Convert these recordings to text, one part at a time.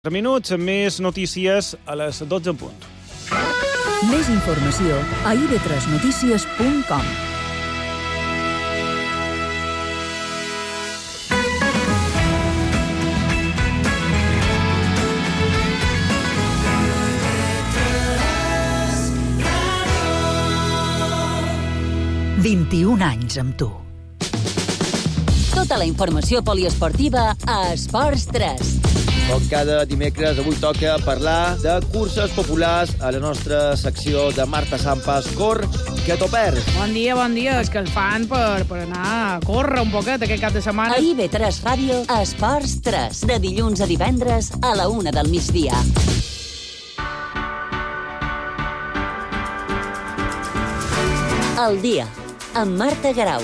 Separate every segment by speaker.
Speaker 1: Minuts, més notícies a les 12 en punt.
Speaker 2: Més informació a ib3notícies.com. «21 anys amb tu».
Speaker 3: Tota la informació poliesportiva a Esports 3.
Speaker 4: Com cada dimecres, avui toca parlar de curses populars a la nostra secció de Marta Sampas. Corr, que t'ho perds.
Speaker 5: Bon dia. És que el fan per anar a córrer un poquet aquest cap de setmana.
Speaker 3: A IB3 Ràdio, Esports 3. De dilluns a divendres a la 1 del migdia. El dia, amb Marta Garau.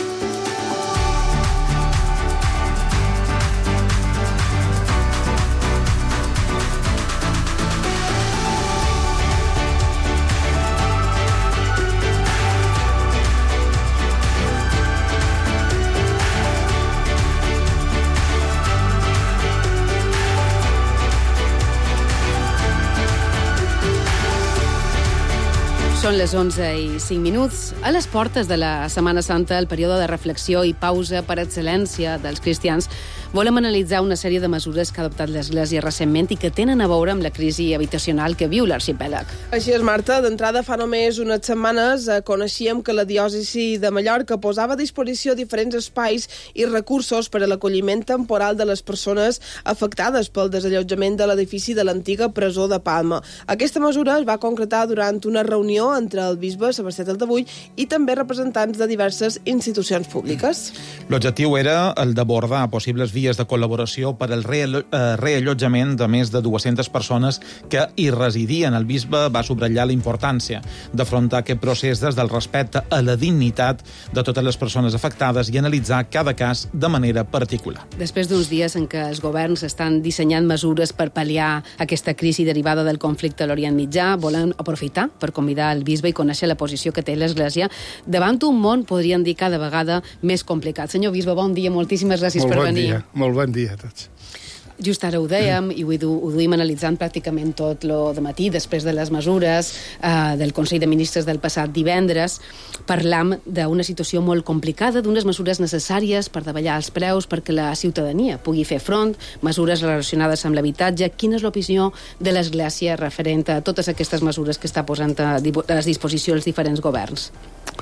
Speaker 6: Són les 11:05. A les portes de la Setmana Santa, el període de reflexió i pausa per excel·lència dels cristians, volem analitzar una sèrie de mesures que ha adoptat l'Església recentment i que tenen a veure amb la crisi habitacional que viu l'arxipèlag.
Speaker 7: Així és, Marta. D'entrada, fa només unes setmanes coneixíem que la diòcesi de Mallorca posava a disposició diferents espais i recursos per a l'acolliment temporal de les persones afectades pel desallotjament de l'edifici de l'antiga presó de Palma. Aquesta mesura es va concretar durant una reunió entre el bisbe Sebastià Taltabull i també representants de diverses institucions públiques.
Speaker 8: L'objectiu era el d'abordar possibles vies de col·laboració per al reallotjament de més de 200 persones que hi residien. El bisbe va subratllar la importància d'afrontar aquest procés des del respecte a la dignitat de totes les persones afectades i analitzar cada cas de manera particular.
Speaker 6: Després d'uns dies en què els governs estan dissenyant mesures per pal·liar aquesta crisi derivada del conflicte a l'Orient Mitjà, volen aprofitar per convidar el bisbe i conèixer la posició que té l'Església davant un món, podríem dir, cada vegada més complicat. Senyor bisbe, bon dia, moltíssimes gràcies per venir.
Speaker 9: Molt bon dia a tots.
Speaker 6: Just ara ho dèiem i ho duim analitzant pràcticament tot lo de matí, després de les mesures del Consell de Ministres del passat divendres. Parlam d'una situació molt complicada, d'unes mesures necessàries per davallar els preus perquè la ciutadania pugui fer front, mesures relacionades amb l'habitatge. Quina és l'opinió de l'Església referent a totes aquestes mesures que està posant a disposició els diferents governs?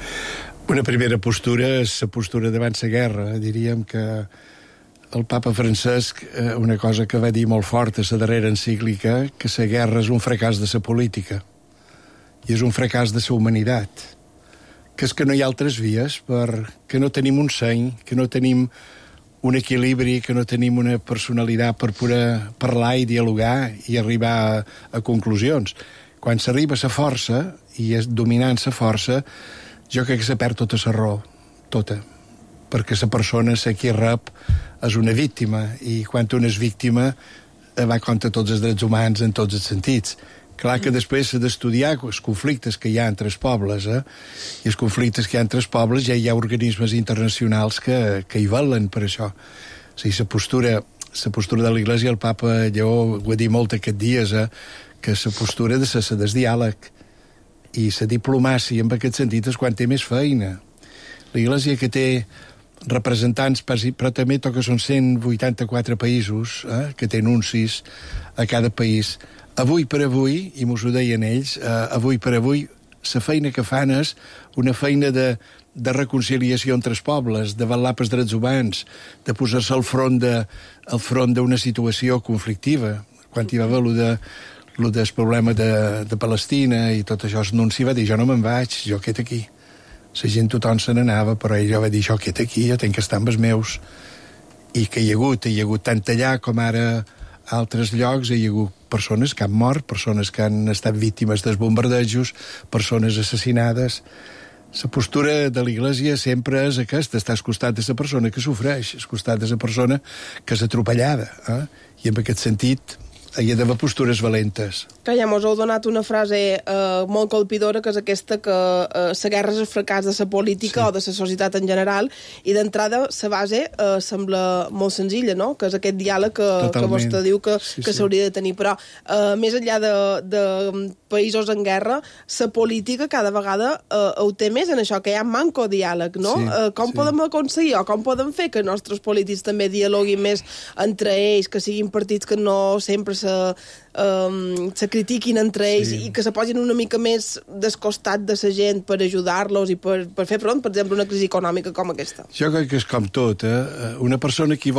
Speaker 9: Una primera postura és la postura davant la guerra. Diríem que el papa Francesc, una cosa que va dir molt fort a la darrera encíclica, que la guerra és un fracàs de la política i és un fracàs de la humanitat, que és que no hi ha altres vies, que no tenim un seny, que no tenim un equilibri, que no tenim una personalitat per poder parlar i dialogar i arribar a conclusions. Quan s'arriba a la força i és dominant la força, jo crec que se perd tota la raó, tota, perquè la persona, la qui rep, és una víctima, i quan una és víctima va contra tots els drets humans en tots els sentits. Clar que després s'ha d'estudiar els conflictes que hi ha entre els pobles, i els conflictes que hi ha entre els pobles ja hi ha organismes internacionals que hi velen per això. O sigui, la postura de l'Església, el papa Lleó ho ha dit molt aquests dies, que la postura de ser del diàleg i la diplomàcia en aquest sentit és quan té més feina. L'Església, que té representants, però també que són 184 països, que té nuncis a cada país. Avui per avui, i mos ho deien ells, avui per avui, la feina que fan és una feina de reconciliació entre els pobles, de vetllar pels drets humans, de posar-se al front d'una situació conflictiva. Quan hi va haver el problema de Palestina i tot això, el nunci va dir, jo no me'n vaig, jo quedo aquí. La gent tothom se n'anava, però ell va dir, jo quedo aquí, jo tinc que estar amb els meus. I que hi ha hagut tant allà com ara a altres llocs, hi ha hagut persones que han mort, persones que han estat víctimes dels bombardejos, persones assassinades. La postura de l'Església sempre és aquesta, està al costat de la persona que sofreix, al costat de la persona que és atropellada. I en aquest sentit hi ha d'haver postures valentes.
Speaker 7: Que ja mos heu donat una frase molt colpidora, que és aquesta que la guerra és el fracàs de la política o de la societat en general, i d'entrada la base sembla molt senzilla, no? Que és aquest diàleg que vostè diu que s'hauria de tenir. Però més enllà de països en guerra, la política cada vegada ho té més en això, que hi ha manco diàleg, no? Com podem aconseguir o com podem fer que els nostres polítics també dialoguin més entre ells, que siguin partits que no sempre se critiquin entre ells i que se posin una mica més descostat de la gent per ajudar-los i per fer front, per exemple, a una crisi econòmica com aquesta?
Speaker 9: Jo crec que és com tot, una persona que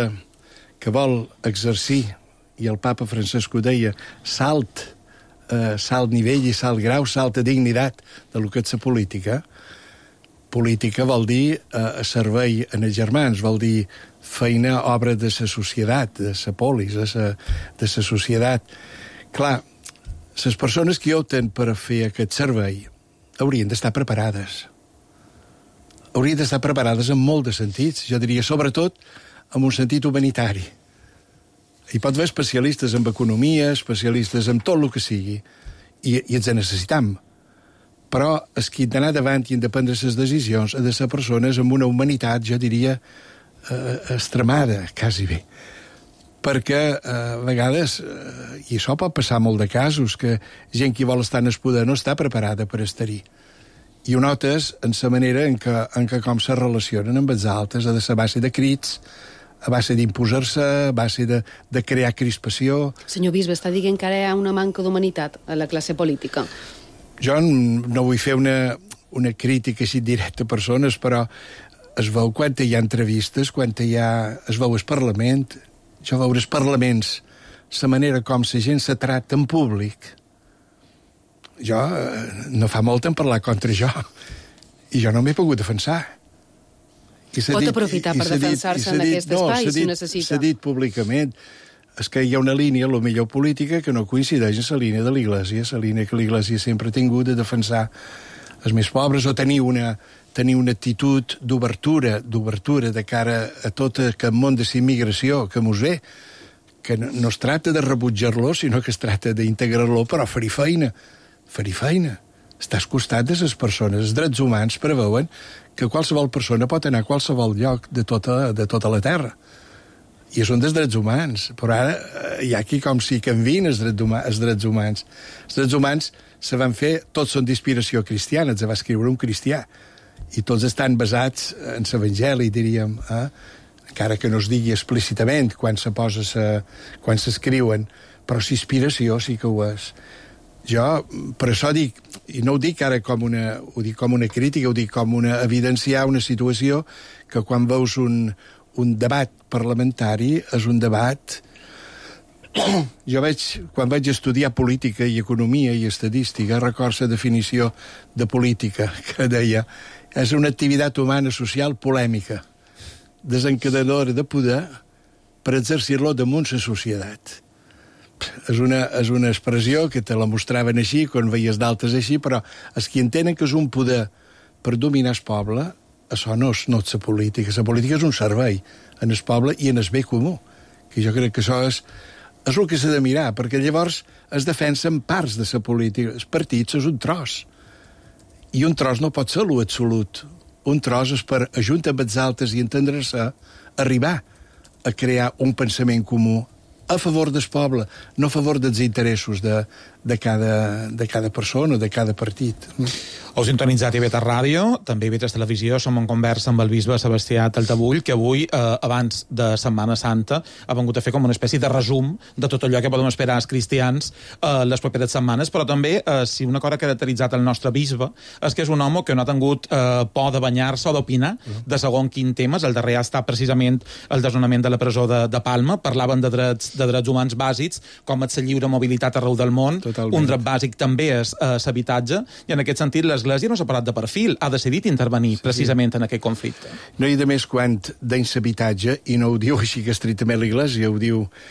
Speaker 9: vol exercir, i el papa Francesc ho deia, salt nivell i salt grau, salta dignitat del que és la política. Política vol dir servei en els germans, vol dir feina, obra de la societat, de la polis, de la societat. Clar, les persones que opten per fer aquest servei haurien d'estar preparades. Haurien d'estar preparades en molt de sentits, jo diria, sobretot en un sentit humanitari. Hi pot haver especialistes en economia, especialistes en tot el que sigui, i ens en necessitam. Però els que han d'anar davant i han de prendre les decisions han de ser persones amb una humanitat, jo diria, extremada, quasi bé. Perquè a vegades, i això pot passar molt de casos, que gent que vol estar en el poder no està preparada per estar-hi. I ho notes en la manera en què com se relacionen amb els altres, a base de crits, a base d'imposar-se, a base de crear crispació.
Speaker 6: Senyor bisbe, està dient que ara hi ha una manca d'humanitat a la classe política.
Speaker 9: Jo no vull fer una crítica així directa a persones, però es veu quan hi ha entrevistes, es veu el Parlament, jo veure els parlaments, la manera com la gent se tracta en públic. Jo no fa molt en parlar contra jo, i jo no m'he pogut defensar.
Speaker 6: Pot aprofitar per defensar-se en aquest espai, si necessita.
Speaker 9: S'ha dit públicament. És que hi ha una línia, la millor política, que no coincideix amb la línia de l'Iglésia, la línia que l'Iglésia sempre ha tingut de defensar els més pobres, o tenir una actitud d'obertura de cara a tot aquest món de l'immigració que mos ve, que no es tracta de rebutjar-lo, sinó que es tracta d'integrar-lo, però fer-hi feina. Està al costat de les persones. Els drets humans preveuen que qualsevol persona pot anar a qualsevol lloc de tota la Terra. I són dels drets humans, però ara hi ha aquí com si canvien els drets humans. Els drets humans se van fer, tots són d'inspiració cristiana, els va escriure un cristià, i tots estan basats en l'Evangeli, diríem, encara que no es digui explícitament quan s'escriuen, però l'inspiració sí que ho és. Jo, per això dic, i no ho dic ara ho dic com una crítica, ho dic com evidenciar una situació que quan veus un debat parlamentari és un debat... Jo quan vaig estudiar política i economia i estadística, recordo la definició de política que deia és una activitat humana social polèmica, desencadenadora de poder per exercir-lo damunt la societat. És una expressió que te la mostraven així, quan veies d'altres així, però els que entenen que és un poder per dominar el poble, això no és la política. La política és un servei en el poble i en el bé comú. Que jo crec que això és el que s'ha de mirar, perquè llavors es defensen parts de la política. Els partits és un tros. I un tros no pot ser l'absolut. Un tros és per ajuntar amb els altres i entendre-se, arribar a crear un pensament comú a favor del poble, no a favor dels interessos de cada persona, de cada partit.
Speaker 8: Heu sintonitzat IB3 Ràdio, també IB3 Televisió. Som en conversa amb el bisbe Sebastià Taltabull, que avui, abans de Setmana Santa, ha vengut a fer com una espècie de resum de tot allò que podem esperar els cristians les properes setmanes, però també, si una cosa ha caracteritzat el nostre bisbe, és que és un home que no ha tingut por de banyar-se o d'opinar de segon quin temes. El darrer ha estat precisament el desnonament de la presó de Palma. Parlaven de drets humans bàsics, com és la lliure mobilitat arreu del món. Totalment. Un dret bàsic també és l'habitatge, i en aquest sentit l'Església no s'ha parat de perfil, ha decidit intervenir precisament en aquest conflicte.
Speaker 9: No hi ha de més quant dins l'habitatge, i no ho diu així que estrictament l'Església, ho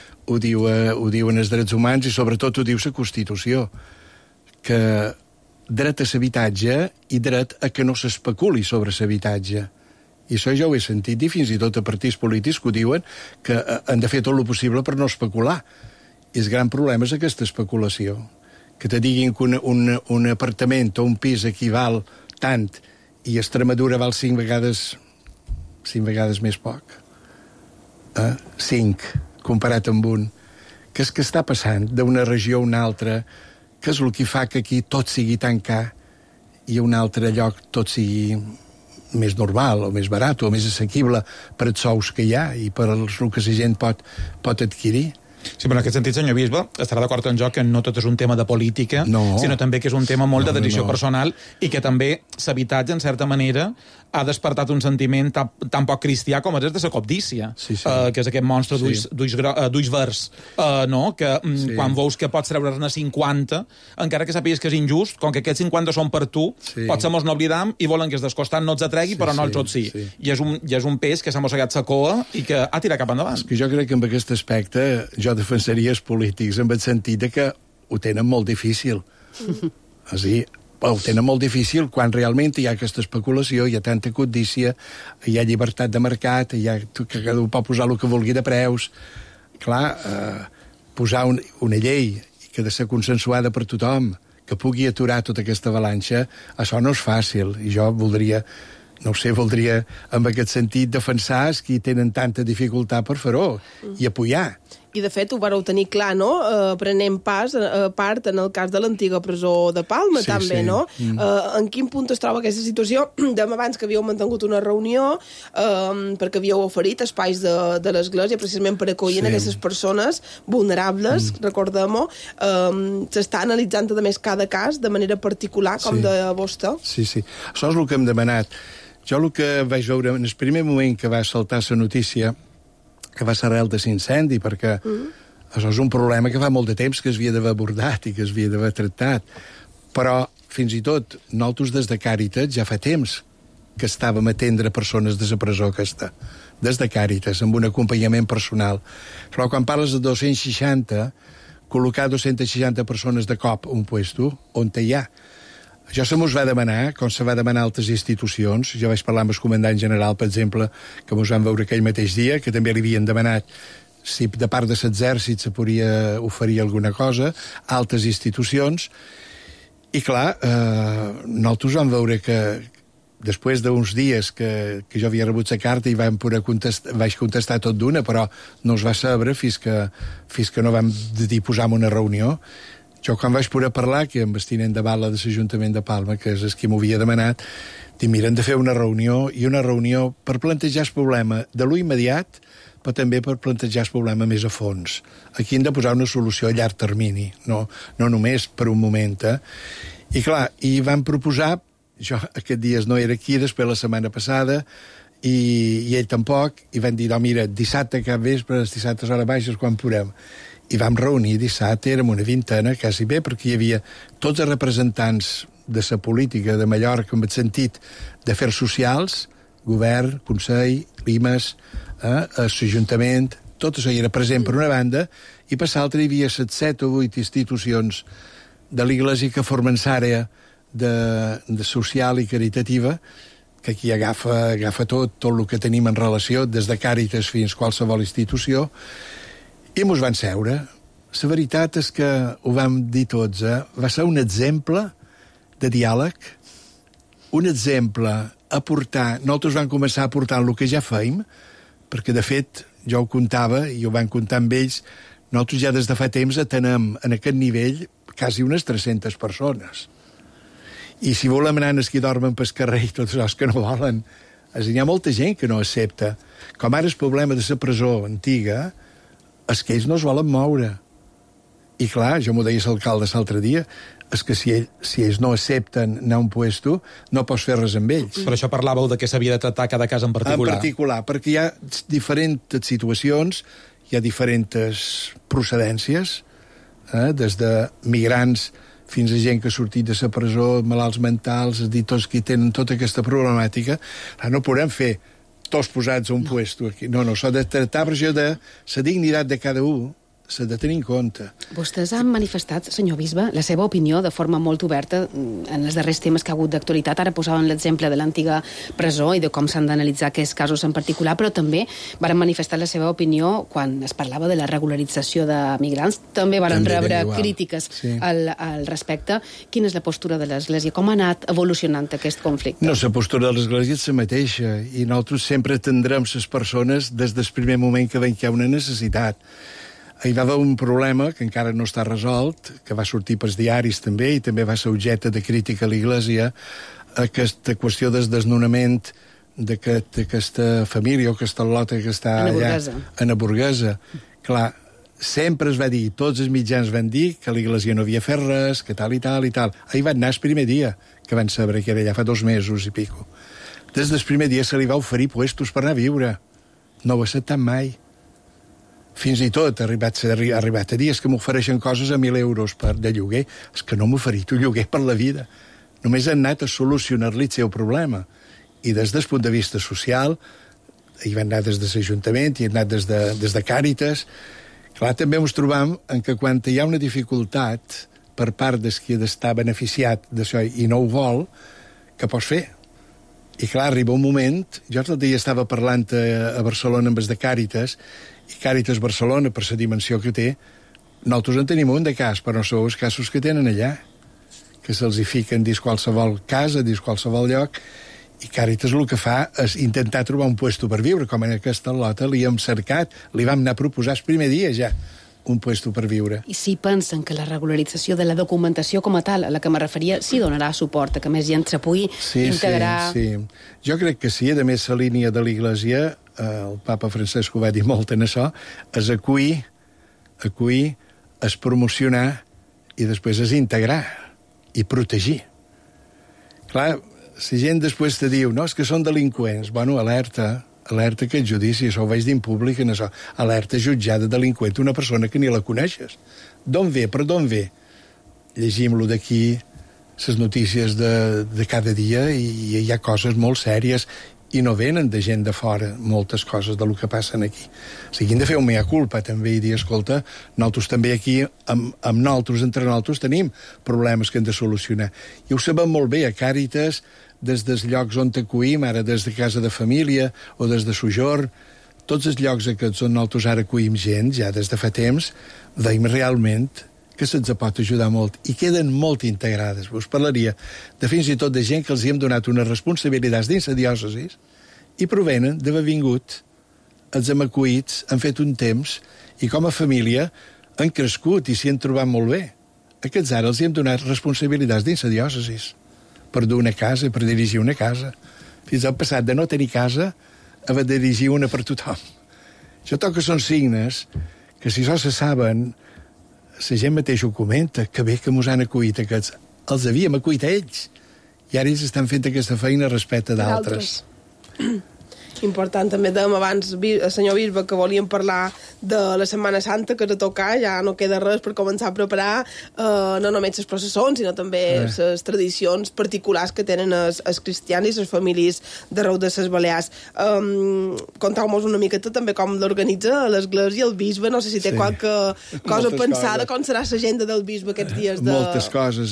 Speaker 9: diuen els drets humans, i sobretot ho diu la Constitució, que dret a l'habitatge i dret a que no s'especuli sobre l'habitatge. I això jo ho he sentit, i fins i tot a partits polítics que ho diuen, que han de fer tot el possible per no especular. I el gran problema és aquesta especulació. Que te diguin que un apartament o un pis equival tant i Extremadura val 5 vegades més poc. 5, comparat amb un. Què és que està passant d'una regió a una altra? Què és el que fa que aquí tot sigui tan car i a un altre lloc tot sigui més normal, o més barat, o més assequible per els sous que hi ha i per els que la gent pot adquirir?
Speaker 8: Sí, però en aquest sentit, senyor Bisbe, estarà d'acord amb jo que no tot és un tema de política, sinó també que és un tema molt de decisió personal i que també l'habitatge, en certa manera, ha despertat un sentiment tan poc cristià com és de la cobdícia, que és aquest monstre d'ulls verds, que quan veus que pots treure-ne 50, encara que sàpigues que és injust, com que aquests 50 són per tu, potser mos n'oblidam i volen que els descostant no els tregui, però no els tots sí. I és un peix que s'ha mossegat la coa i que ha tirat cap endavant.
Speaker 9: És que jo crec que en aquest aspecte jo defensaria els polítics en el sentit que ho tenen molt difícil. Ho tenen molt difícil quan realment hi ha aquesta especulació, hi ha tanta codícia, hi ha llibertat de mercat, que cada un pot posar el que vulgui de preus. Clar, posar una llei que ha de ser consensuada per tothom, que pugui aturar tota aquesta avalanxa, això no és fàcil. I jo voldria en aquest sentit defensar els que tenen tanta dificultat per fer-ho i apoyar.
Speaker 7: I, de fet, ho vareu tenir clar, no? Prenent part en el cas de l'antiga presó de Palma, també, no? En quin punt es troba aquesta situació? Dèiem abans que havíeu mantingut una reunió perquè havíeu oferit espais de l'Església precisament per acollir aquestes persones vulnerables, recordem-ho. S'està analitzant, a més, cada cas de manera particular, com de vostè.
Speaker 9: Sí. Això és el que hem demanat. Jo el que vaig veure en el primer moment que va saltar la notícia que va ser arrel de l'incendi, perquè això és un problema que fa molt de temps que es havia d'haver abordat i que es havia d'haver tractat. Però, fins i tot, nosaltres des de Càritas ja fa temps que estàvem a atendre persones de la presó aquesta, des de Càritas, amb un acompanyament personal. Però quan parles de 260, col·locar 260 persones de cop a un puesto, on hi ha? Això se mos va demanar, com se va demanar a altres institucions. Jo vaig parlar amb el comandant general, per exemple, que mos van veure aquell mateix dia, que també li havien demanat si de part de l'exèrcit se podia oferir alguna cosa, a altres institucions. I clar, nosaltres vam veure que després d'uns dies que jo havia rebut la carta i vaig contestar tot d'una, però no es va saber fins que no vam dir posar-me una reunió. Jo, quan vaig poder parlar, que amb el tinent de bala de l'Ajuntament de Palma, que és qui m'ho havia demanat, dic, mira, hem de fer una reunió per plantejar el problema de lo immediat, però també per plantejar el problema més a fons. Aquí hem de posar una solució a llarg termini, no només per un moment. I clar, van proposar, jo aquests dies no era aquí, després la setmana passada, i ell tampoc, i van dir, no, mira, dissabte cap vespre, les dissabtes hores baixes, quan podem. I vam reunir dissabte, érem una vintena, quasi bé, perquè hi havia tots els representants de la política de Mallorca, en el sentit d'afers socials, govern, Consell, l'IMAS, l'Ajuntament, tot això hi era present per una banda, i per l'altra hi havia 7 o 8 institucions de l'Iglésia que formen l'àrea de social i caritativa, que aquí agafa tot el que tenim en relació, des de Càritas fins a qualsevol institució, i mos van seure. La veritat és que ho vam dir tots, va ser un exemple de diàleg, un exemple a portar. Nosaltres vam començar a portar el que ja fèiem, perquè, de fet, jo ho contava, i ho van comptar amb ells, nosaltres ja des de fa temps atenem en aquest nivell quasi unes 300 persones. I si volem anar als que dormen pel carrer i tots els que no volen, hi ha molta gent que no accepta. Com ara el problema de la presó antiga, és que ells no es volen moure. I clar, jo m'ho deia l'alcalde l'altre dia, és que si ells no accepten anar a un puesto, no pots fer res amb ells.
Speaker 8: Per això parlàveu de que s'havia de tractar cada cas en particular.
Speaker 9: En particular, perquè hi ha diferents situacions, hi ha diferents procedències, des de migrants fins a gent que ha sortit de la presó, malalts mentals, és a dir, tots que tenen tota aquesta problemàtica. No podem fer tots posats a un puesto aquí. No, s'ha de tractar per això de la dignitat de cada un s'ha de tenir en compte.
Speaker 6: Vostès han manifestat, senyor bisbe, la seva opinió de forma molt oberta en els darrers temes que ha hagut d'actualitat. Ara posaven l'exemple de l'antiga presó i de com s'han d'analitzar aquests casos en particular, però també varen manifestar la seva opinió quan es parlava de la regularització de migrants. També varen rebre crítiques al respecte. Quina és la postura de l'Església? Com ha anat evolucionant aquest conflicte?
Speaker 9: No, la postura de l'Església és la mateixa, i nosaltres sempre atendrem les persones des del primer moment que veiem que hi ha una necessitat. Hi va haver un problema que encara no està resolt, que va sortir pels diaris també, i també va ser objecte de crítica a l'Iglésia, aquesta qüestió del desnonament d'aquesta família o aquesta lota que està allà a la Burguesa. Clar, sempre es va dir, tots els mitjans van dir que l'Iglésia no havia fet res, que tal i tal i tal. Ahir van anar el primer dia, que van saber que era ja fa 2 mesos i pico. Des del primer dia se li va oferir puestos per anar a viure. No ho ha acceptat mai. Fins i tot ha arribat a dir que m'ofereixen coses a 1.000 euros de lloguer. És que no m'ha oferit un lloguer per la vida. Només han anat a solucionar-li el seu problema. I des del punt de vista social, hi van anar des de l'Ajuntament, hi han anat des de Càritas. Clar, també ens trobam en que quan hi ha una dificultat per part de qui ha d'estar beneficiat d'això i no ho vol, què pots fer? I clar, arriba un moment... Jo l'altre dia estava parlant a Barcelona amb els de Càritas, i Càritas Barcelona, per la dimensió que té, nosaltres en tenim un de cas, però no sou els casos que tenen allà, que se'ls hi fiquen dins qualsevol casa, dins qualsevol lloc, i Càritas el que fa és intentar trobar un puesto per viure, com en aquesta lota li hem cercat, li vam anar a proposar el primer dia ja, un puesto per viure.
Speaker 6: I si pensen que la regularització de la documentació com a tal, a la que me referia, sí donarà suport a que més gent se pugui integrar...
Speaker 9: Sí. Jo crec que sí. A més, la línia de l'Iglésia, el papa Francesc ho va dir molt en això, és acollir, és promocionar i després és integrar i protegir. Clar, si gent després te diu, no, és que són delinqüents, bueno, alerta aquest judici, això ho vaig dir en públic, en això, alerta jutjada delinqüent, una persona que ni la coneixes. D'on ve? Per d'on ve? Llegim-lo d'aquí, les notícies de cada dia, i hi ha coses molt sèries, i no venen de gent de fora moltes coses del que passen aquí. O sigui, hem de fer un mea culpa també i dir, escolta, nosaltres també aquí, amb nosaltres, entre nosaltres, tenim problemes que hem de solucionar. I ho sabem molt bé, a Càritas, des dels llocs on t'acollim, ara des de casa de família o des de sojorn, tots els llocs aquests on nosaltres ara acollim gent, ja des de fa temps, veiem realment que se'ns pot ajudar molt, i queden molt integrades. Us parlaria de fins i tot de gent que els hi hem donat unes responsabilitats dins la diòcesi i provenen d'haver vingut, els hem acollits, han fet un temps, i com a família han crescut i s'hi han trobat molt bé. Aquests ara els hi hem donat responsabilitats dins la diòcesi, per dur una casa, per dirigir una casa. Fins al passat de no tenir casa, haver de dirigir una per tothom. Això toca són signes que, si això se saben, la gent mateix ho comenta, que bé que mos han acollit aquests. Els havíem acollit a ells. I ara ells estan fent aquesta feina respecte d'altres.
Speaker 7: Important, també dèiem abans, senyor bisbe, que volíem parlar de la Setmana Santa, que de tocar, ja no queda res per començar a preparar no només les processons, sinó també les tradicions particulars que tenen els cristians i les famílies d'arreu de les Balears. Contau-nos una miqueta també com l'organitza l'Església, el bisbe, no sé si té qualque cosa pensada, com serà l'agenda del bisbe aquests dies de...
Speaker 9: Moltes coses.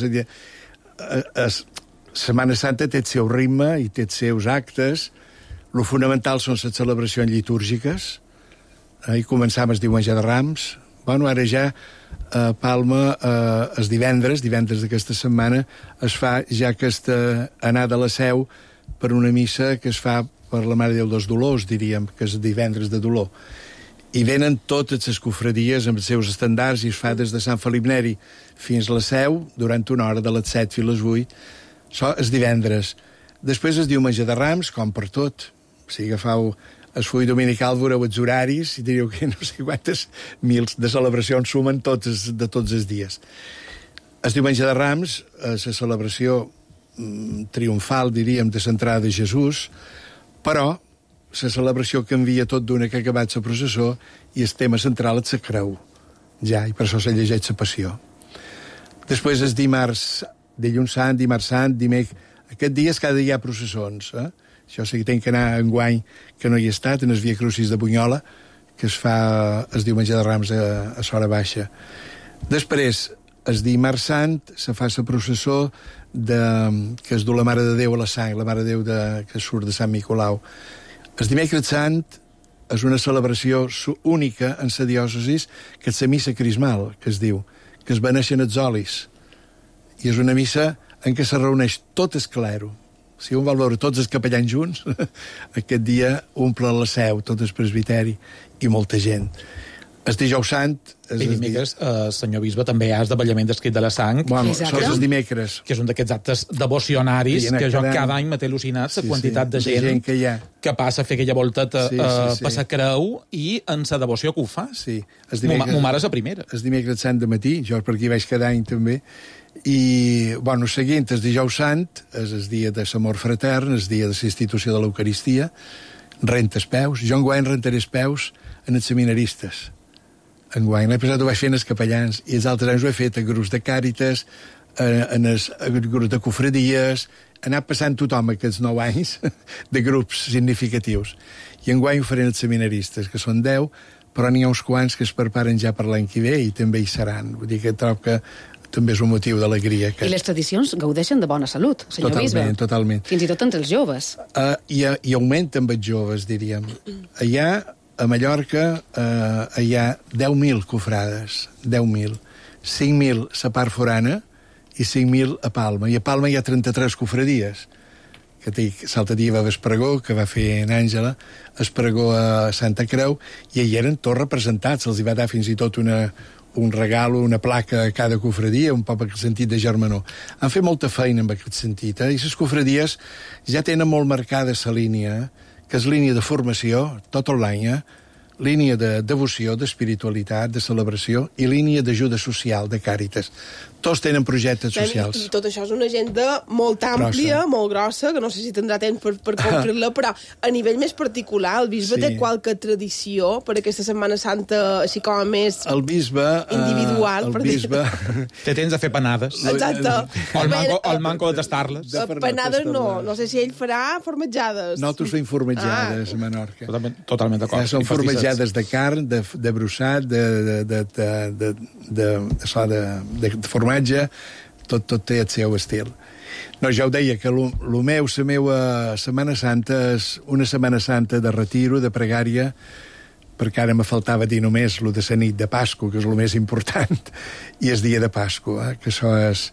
Speaker 9: Setmana Santa té el seu ritme i té els seus actes. Lo fonamental són les celebracions litúrgiques. I començam el diumenge de Rams. Bueno, ara ja a Palma, els divendres d'aquesta setmana, es fa ja aquesta anada a la Seu per una missa que es fa per la Mare de Déu dels Dolors, diríem, que és divendres de dolor. I venen totes les cofradies amb els seus estandards i es fa des de Sant Felip Neri fins a la Seu durant una hora, de les 7 fins a les 8. Això és divendres. Després el diumenge de Rams, com per tot. Si agafau el full dominical, veureu els horaris i diríeu que no sé quantes mil de celebracions sumen de tots els dies. El diumenge de Rams, la celebració triomfal, diríem, de l'entrada de Jesús, però la celebració canvia tot d'una que ha acabat la processó i el tema central és la creu. Ja, i per això se llegeix la passió. Després el dimarts, dilluns sant, dimarts sant, dimecres... Aquest dia cada dia hi ha processons, Això sí que tenc que anar enguany, que no hi he estat, en el Via Crucis de Bunyola, que es fa el diumenge de Rams a Sora Baixa. Després, el dimarts sant, se fa la processó que es du la Mare de Déu a la sang, la Mare de Déu que surt de Sant Nicolau. El dimecres sant és una celebració única en la diòcesi, que és la missa crismal, que es diu, que es beneixen els olis. I és una missa en què se reuneix tot el clero. Si un vol veure tots els capellans junts, aquest dia omple la seu, tot el presbiteri i molta gent. El dijous sant...
Speaker 8: I dimecres, senyor bisbe, també hi ha esdevellament d'escrit de la sang.
Speaker 9: Bueno, són els dimecres.
Speaker 8: Que és un d'aquests actes devocionaris que jo cada any m'he al·lucinat la quantitat de gent
Speaker 9: que hi ha.
Speaker 8: Que passa a fer aquella volteta per la creu i en la devoció que ho fa.
Speaker 9: Sí.
Speaker 8: Mo mare és la primera.
Speaker 9: El dimecres sant de matí, jo per aquí vaig cada any també, i, bueno, seguint, el dijous sant és el dia de l'amor fratern, el dia de la institució de l'Eucaristia, renta els peus. Jo enguany rentaré els peus en els seminaristes. Enguany, l'any passat ho vaig fer en els capellans, i els altres anys ho he fet en grups de càritas, en els grups de cofradies, ha anat passant tothom aquests 9 anys de grups significatius. I enguany ho faré en els seminaristes, que són 10, però n'hi ha uns quants que es preparen ja per l'any que ve i també hi seran. Vull dir que trobo que també és un motiu d'alegria.
Speaker 6: I les tradicions gaudeixen de bona salut, senyor bisbe.
Speaker 9: Totalment.
Speaker 6: Fins i tot entre els joves.
Speaker 9: I augmenta amb els joves, diríem. Allà, a Mallorca, hi ha 10.000 cofrades, 10.000. 5.000 a part forana i 5.000 a Palma. I a Palma hi ha 33 cofradies. L'altre dia va haver Espregó, que va fer en Àngela, Espregó a Santa Creu, i hi eren tots representats. Els hi va dar fins i tot un regal, una placa a cada cofradia, un poc en sentit de germanor. Han fet molta feina en aquest sentit, i les cofradies ja tenen molt marcada la línia, que és línia de formació, tot l'any, línia de devoció, d'espiritualitat, de celebració i línia d'ajuda social, de càritas. Tots tenen projectes socials.
Speaker 7: I tot això és una agenda molt àmplia, molt grossa, que no sé si tindrà temps per complir-la, però a nivell més particular, el bisbe té qualque tradició per aquesta Setmana Santa, així com a més individual.
Speaker 9: El bisbe...
Speaker 8: Té temps de fer panades.
Speaker 7: Exacte.
Speaker 8: O el manco de tastar-les.
Speaker 7: Panades no sé si ell farà formatjades.
Speaker 9: Nosaltres fem formatjades a Menorca.
Speaker 8: Totalment d'acord.
Speaker 9: Són formatjades de carn, de brossat, de formatge, tot té el seu estil. No, ja ho deia, que la meva Setmana Santa és una Setmana Santa de retiro, de pregària, perquè ara me faltava dir només el de la nit de Pasqua, que és el més important, i el dia de Pasqua, que això és...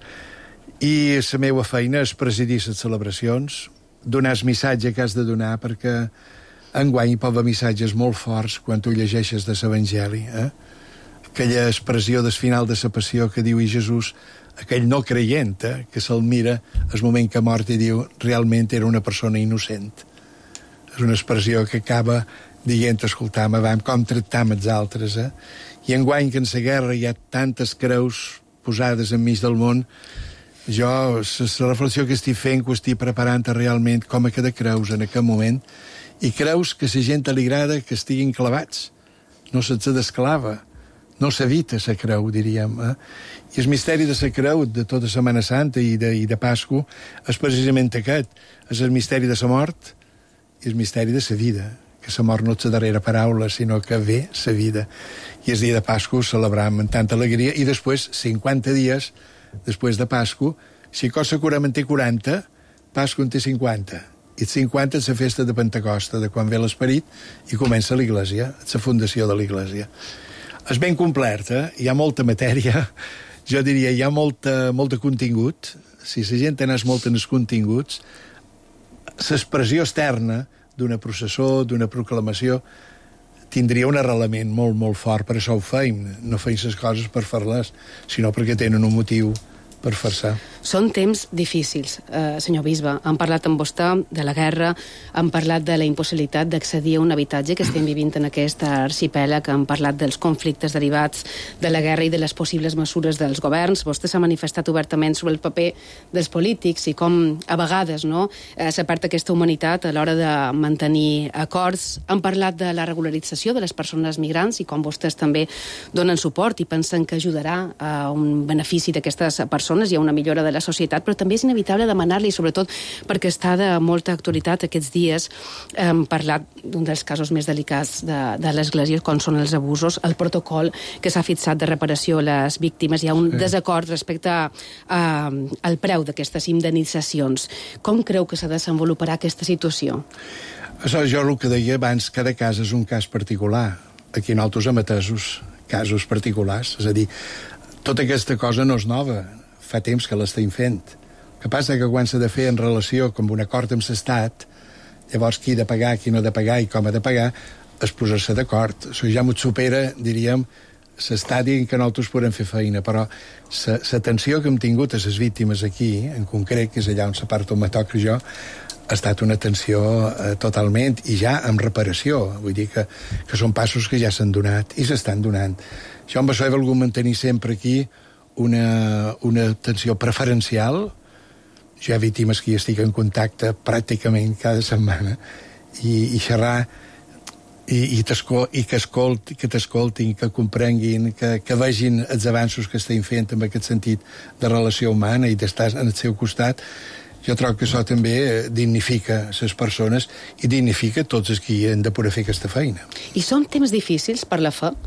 Speaker 9: I la meva feina és presidir les celebracions, donar el missatge que has de donar, perquè enguany hi pot haver missatges molt forts quan tu llegeixes de l'Evangeli, aquella expressió del final de la passió que diu Jesús, aquell no creient, que se'l mira al moment que ha mort i diu realment era una persona innocent. És una expressió que acaba dient, escoltam, com tractam els altres. I enguany que en la guerra hi ha tantes creus posades enmig del món, jo, la reflexió que estic fent, que ho estic preparant realment com a cada creus en aquest moment, i creus que la gent li agrada que estiguin clavats, no se'ls desclava, no s'evita la creu, diríem. I el misteri de la creu, de tota Setmana Santa i de Pasqua, és precisament aquest. És el misteri de la mort i el misteri de la vida. Que la mort no és la darrera paraula, sinó que ve la vida. I el dia de Pasqua ho celebram amb tanta alegria. I després, 50 dies després de Pasqua, si cosa curem en té 40, Pasqua en té 50. I 50 és la festa de Pentecosta, de quan ve l'Esperit, i comença l'Iglésia, la fundació de l'Iglésia. És ben complet, hi ha molta matèria, jo diria, hi ha molt de contingut, si la gent anés molt en els continguts, l'expressió externa d'una processó, d'una proclamació, tindria un arrelament molt, molt fort, per això ho feim, no feim les coses per fer-les, sinó perquè tenen un motiu per fer-se.
Speaker 6: Són temps difícils, senyor bisbe. Han parlat amb vostè de la guerra, han parlat de la impossibilitat d'accedir a un habitatge que estem vivint en aquest arxipèlag, han parlat dels conflictes derivats de la guerra i de les possibles mesures dels governs. Vostè s'ha manifestat obertament sobre el paper dels polítics i com, a vegades, s'ha perd aquesta humanitat a l'hora de mantenir acords. Han parlat de la regularització de les persones migrants i com vostès també donen suport i pensen que ajudarà a un benefici d'aquestes persones persones, hi ha una millora de la societat, però també és inevitable demanar-li, sobretot perquè està de molta actualitat aquests dies, parlat d'un dels casos més delicats de l'Església, com són els abusos, el protocol que s'ha fixat de reparació a les víctimes. Hi ha un desacord respecte al preu d'aquestes indemnitzacions. Com creu que se desenvoluparà aquesta situació?
Speaker 9: Això, jo el que deia abans, cada cas és un cas particular. Aquí nosaltres hem atesos casos particulars. És a dir, tota aquesta cosa no és nova. Fa temps que l'estem fent. El que passa que quan s'ha de fer en relació amb un acord amb l'Estat, llavors qui ha de pagar, qui no ha de pagar i com ha de pagar, és posar-se d'acord. Això ja m'ho supera, diríem, s'està dient que nosaltres podem fer feina, però l'atenció que hem tingut a les víctimes aquí, en concret, que és allà on la part on me toca jo, ha estat una atenció totalment, i ja amb reparació. Vull dir que són passos que ja s'han donat i s'estan donant. Jo amb això he volgut mantenir sempre aquí una atenció preferencial. Jo hi ha víctimes que hi estic en contacte pràcticament cada setmana i xerrar i que t'escoltin, que comprenguin, que vegin els avanços que estem fent en aquest sentit de relació humana i d'estar al seu costat. Jo trobo que això també dignifica les persones i dignifica tots els que han de poder fer aquesta feina.
Speaker 6: I són temps difícils per la fe?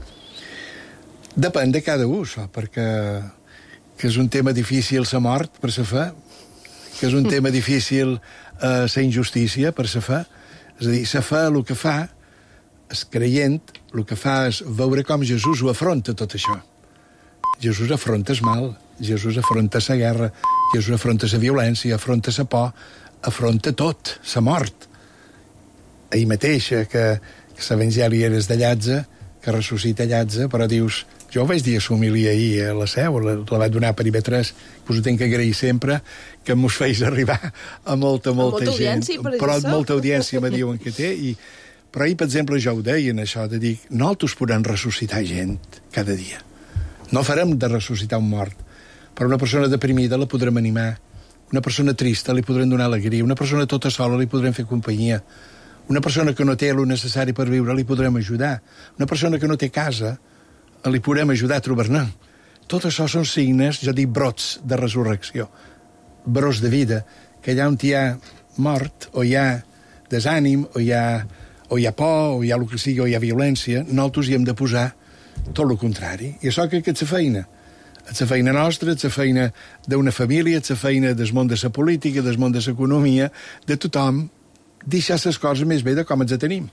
Speaker 9: Depèn de cada un, això, perquè que és un tema difícil la mort per la fe, que és un tema difícil la injustícia per la fe. És a dir, la fe el que fa, el creient, el que fa és veure com Jesús ho afronta tot això. Jesús afronta el mal, Jesús afronta la guerra, Jesús afronta la violència, afronta la por, afronta tot, la mort. Ahir mateix, que l'Evangeli era de Llàtzer, que ressuscita Llàtzer, però dius, jo ho vaig dir a l'homilia ahir a la Seu, la vaig donar per IB3, us ho tinc que agrair sempre, que mos feis arribar a molta gent. Però molta audiència me diuen que té, però ahir, per exemple, jo ho deien, això, de dir, nosaltres podem ressuscitar gent cada dia. No farem de ressuscitar un mort, però una persona deprimida la podrem animar, una persona trista li podrem donar alegria, una persona tota sola li podrem fer companyia, una persona que no té el necessari per viure li podrem ajudar, una persona que no té casa li podrem ajudar a trobar-ne. Tot això són signes, jo dic brots de resurrecció, brots de vida, que allà on hi ha mort, o hi ha desànim, o hi ha por, o hi ha el que sigui, o hi ha violència, nosaltres hi hem de posar tot el contrari. I això que és la feina. És la feina nostra, és la feina d'una família, és la feina del món de la política, del món de l'economia, de tothom, deixar les coses més bé de com ens tenim.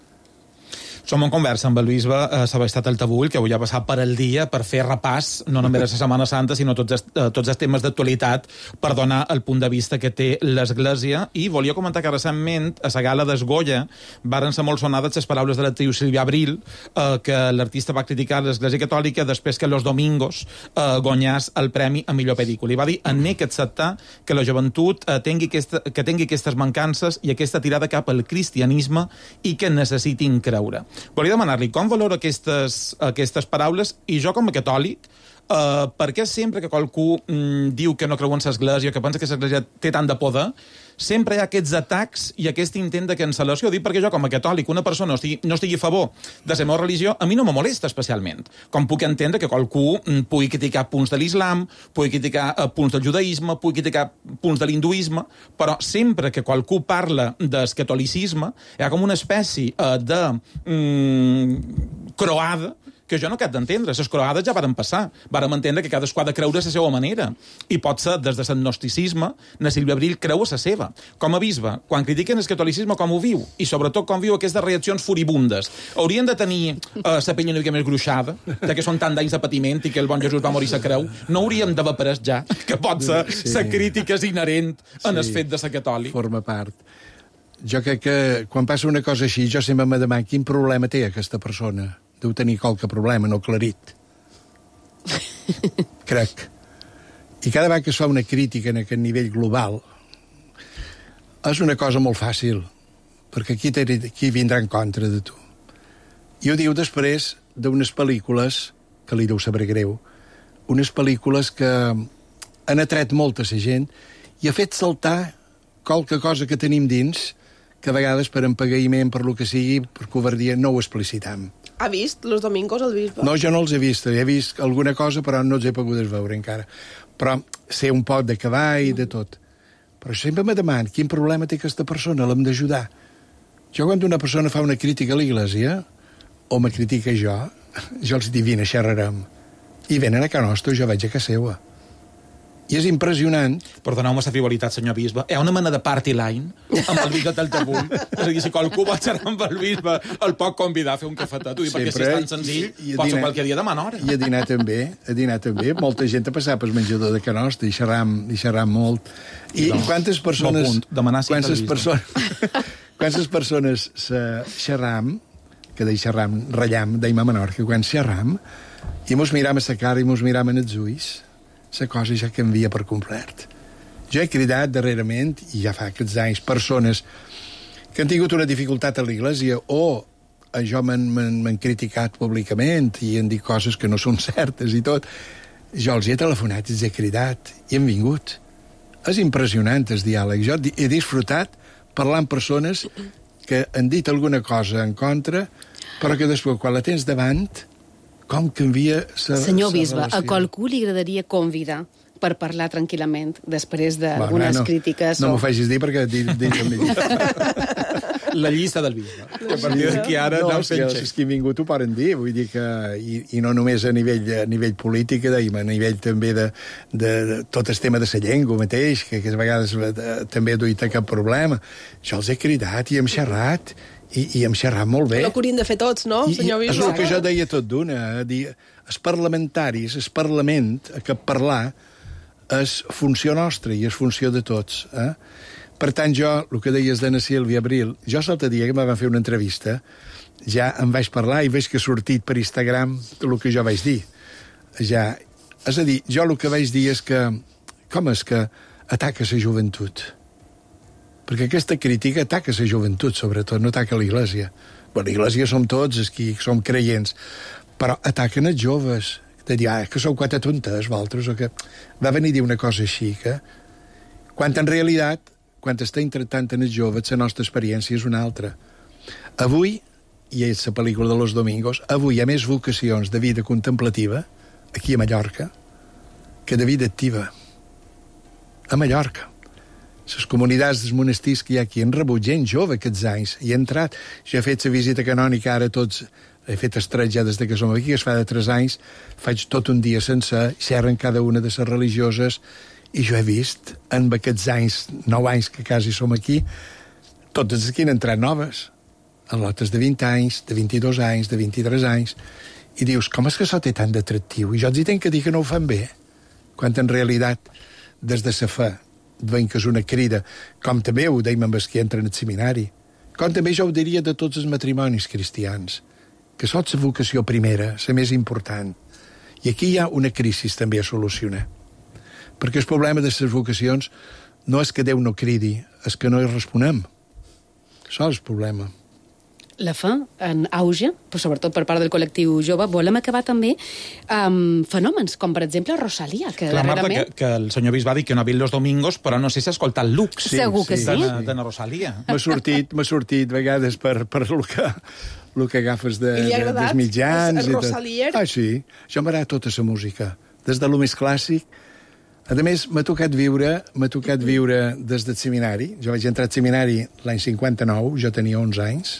Speaker 8: Som en conversa amb el bisbe Sebastià Taltabull, que avui ha passat per al dia per fer repàs, no només a la Setmana Santa, sinó tots els temes d'actualitat per donar el punt de vista que té l'Església. I volia comentar que recentment, a la gala d'Esgolla, varen ser molt sonades les paraules de l'actriu Sílvia Abril, que l'artista va criticar l'Església Catòlica després que Los Domingos guanyàs el premi a millor pel·lícula. I va dir, n'he que acceptar que la joventut tingui aquestes mancances i aquesta tirada cap al cristianisme i que necessitin creure. Volia demanar-li com valora aquestes paraules, i jo com a catòlic, per què sempre que qualcú diu que no creu en l'Església, que pensa que l'Església té tant de poder, sempre hi ha aquests atacs i aquest intent de cancel·lació? Dic perquè jo, com a catòlic, una persona no estigui a favor de la meva religió, a mi no me molesta especialment. Com puc entendre que qualcú pugui criticar punts de l'islam, pugui criticar punts del judaïsme, pugui criticar punts de l'hinduisme, però sempre que qualcú parla del catolicisme, hi ha com una espècie de croada que jo no cap d'entendre. Les croades ja varen passar. Vàrem entendre que cadascú ha de creure a la seva manera. I pot ser, des de l'agnosticisme, na Sílvia Abril creu a la seva. Com a bisbe, quan critiquen el catolicisme, com ho viu? I sobretot com viu aquestes reaccions furibundes? Haurien de tenir la pell una mica més gruixada, de que són tant d'anys de patiment i que el bon Jesús va morir a la creu? No hauríem d'haver pres ja, que pot ser la crítica és inherent en el fet de ser catòlic?
Speaker 9: Forma part. Jo crec que quan passa una cosa així, jo sempre me demano quin problema té aquesta persona. Deu tenir qualque problema, no aclarit. Crec. I cada vegada que es fa una crítica en aquest nivell global, és una cosa molt fàcil, perquè qui vindrà en contra de tu? I ho diu després d'unes pel·lícules, que li deu saber greu, unes pel·lícules que han atret molta la gent i ha fet saltar qualque cosa que tenim dins, que a vegades per empagueïment, per lo que sigui, per covardia, no ho explicitam.
Speaker 7: Ha vist Los Domingos, el bisbe?
Speaker 9: No, jo no els he vist alguna cosa, però no els he pogut veure encara. Però sé un poc de cavall i de tot. Però sempre me deman, quin problema té aquesta persona, l'hem d'ajudar. Jo, quan una persona fa una crítica a l'Església, o me critica jo els dic, vine, xerrarem. I venen a casa nostra, jo vaig a casa seva. I és impressionant.
Speaker 8: Perdoneu-me la frivolitat, senyor bisbe. Hi ha una mena de party line amb el bisbe Taltabull. És a dir, si qualcú va xerrar amb el bisbe, el pot convidar a fer un cafetet, perquè si és tan senzill, pot ser qualque dia demana hora.
Speaker 9: I a dinar també. Molta gent ha passat pel menjador de casa nostra i xerram molt. I quantes persones... Quantes persones xerram, que deia xerram, rellam, deim a Menorca, quan xerram, i mos miram a la cara i mos miram en els ulls, la cosa ja canvia per complet. Jo he cridat darrerament, i ja fa aquests anys, persones que han tingut una dificultat a l'Església o jo m'han criticat públicament i han dit coses que no són certes i tot. Jo els he telefonat, els he cridat i han vingut. És impressionant el diàleg. Jo he disfrutat parlant amb persones que han dit alguna cosa en contra, però que després, quan la tens davant, com canvia la
Speaker 6: Senyor bisbe,
Speaker 9: relació.
Speaker 6: a qualcú li agradaria convidar per parlar tranquil·lament després d'algunes crítiques?
Speaker 9: No m'ho facis dir perquè
Speaker 8: la llista del bisbe. A partir d'aquí ara aneu fent xec.
Speaker 9: És que han vingut ho poden dir, vull dir que i no només a nivell polític, a nivell també de tot el tema de la llengua mateix, que a vegades també no hi té cap problema. Jo els he cridat i hem xerrat i hem xerrat molt bé.
Speaker 7: El que hauríem de fer tots, no, senyor bisbe?
Speaker 9: És el que jo deia tot d'una. Els parlamentaris, el Parlament, que parlar és funció nostra i és funció de tots. Per tant, jo, el que deies d'Anna Sílvia Abril, jo l'altre dia que em van fer una entrevista, ja em vaig parlar i veig que ha sortit per Instagram el que jo vaig dir. Ja, és a dir, jo el que vaig dir és que com és que ataca la joventut? Perquè aquesta crítica ataca la joventut, sobretot, no ataca l'Església. Bé, l'Església som tots els que som creients, però ataquen els joves, de dir, que sou quatre tontes, vosaltres, o que... Va venir a dir una cosa així, que... Quan en realitat, quan estem tractant en els joves, la nostra experiència és una altra. Avui, i és la pel·lícula de Los Domingos, avui hi ha més vocacions de vida contemplativa, aquí a Mallorca, que de vida activa. A Mallorca. Les comunitats dels monestirs que hi ha aquí han rebut gent jove aquests anys i he entrat. Jo he fet la visita canònica ara tots, he fet estret ja des que som aquí, que es fa de 3 anys, faig tot un dia sencer, xerren cada una de les religioses i jo he vist en aquests anys, 9 anys que quasi som aquí, totes aquí han entrat noves, en lotes de 20 anys, de 22 anys, de 23 anys, i dius, com és que això té tant d'atractiu? I jo els hi tenc que dir que no ho fan bé, quan en realitat, des de la fe, veiem que és una crida, com també ho deim amb els que entren al seminari, com també jo ho diria de tots els matrimonis cristians, que són la vocació primera, la més important. I aquí hi ha una crisi també a solucionar. Perquè el problema de les vocacions no és que Déu no cridi, és que no hi responem. Això és el problema.
Speaker 6: La fe en auge, però sobretot per part del col·lectiu jove, volem acabar també amb fenòmens, com per exemple Rosalía, que
Speaker 8: clar,
Speaker 6: darrerament...
Speaker 8: Marta, que el senyor bisbe va dir que no ha vist Los Domingos, però no sé si ha escoltat Lux.
Speaker 6: Segur que sí.
Speaker 8: De Rosalía.
Speaker 9: M'ha sortit vegades per el que agafes dels mitjans.
Speaker 7: El Rosalier?
Speaker 9: Sí. Jo m'agrada tota la música. Des de lo més clàssic. A més, m'ha tocat viure des del seminari. Jo vaig entrar al seminari l'any 59, jo tenia 11 anys,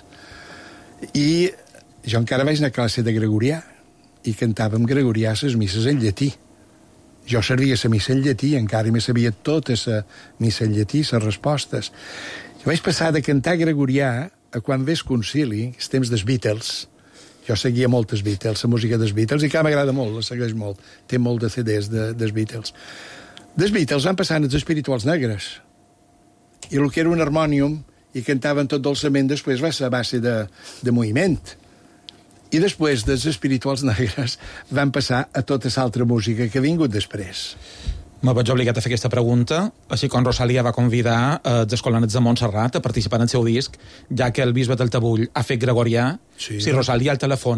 Speaker 9: i jo encara vaig anar a classe de gregorià i cantàvem gregorià les misses en llatí. Jo servia la missa en llatí, encara me sabia tota la missa en llatí, les respostes. Jo vaig passar de cantar gregorià a quan ves concili, els temps dels Beatles. Jo seguia molt els Beatles, la música dels Beatles, i que m'agrada molt, la segueix molt. Té molt de CDs dels Beatles. Dels Beatles van passant els espirituals negres. I el que era un harmònium i cantaven tot dolçament, després va ser a base de moviment. I després dels espirituals negres van passar a tota l'altra música que ha vingut després.
Speaker 8: Me vaig obligat a fer aquesta pregunta, així com Rosalía va convidar els escolanets de Montserrat a participar en el seu disc, ja que el bisbe Taltabull ha fet gregorià,
Speaker 9: sí.
Speaker 8: Si Rosalía el telefona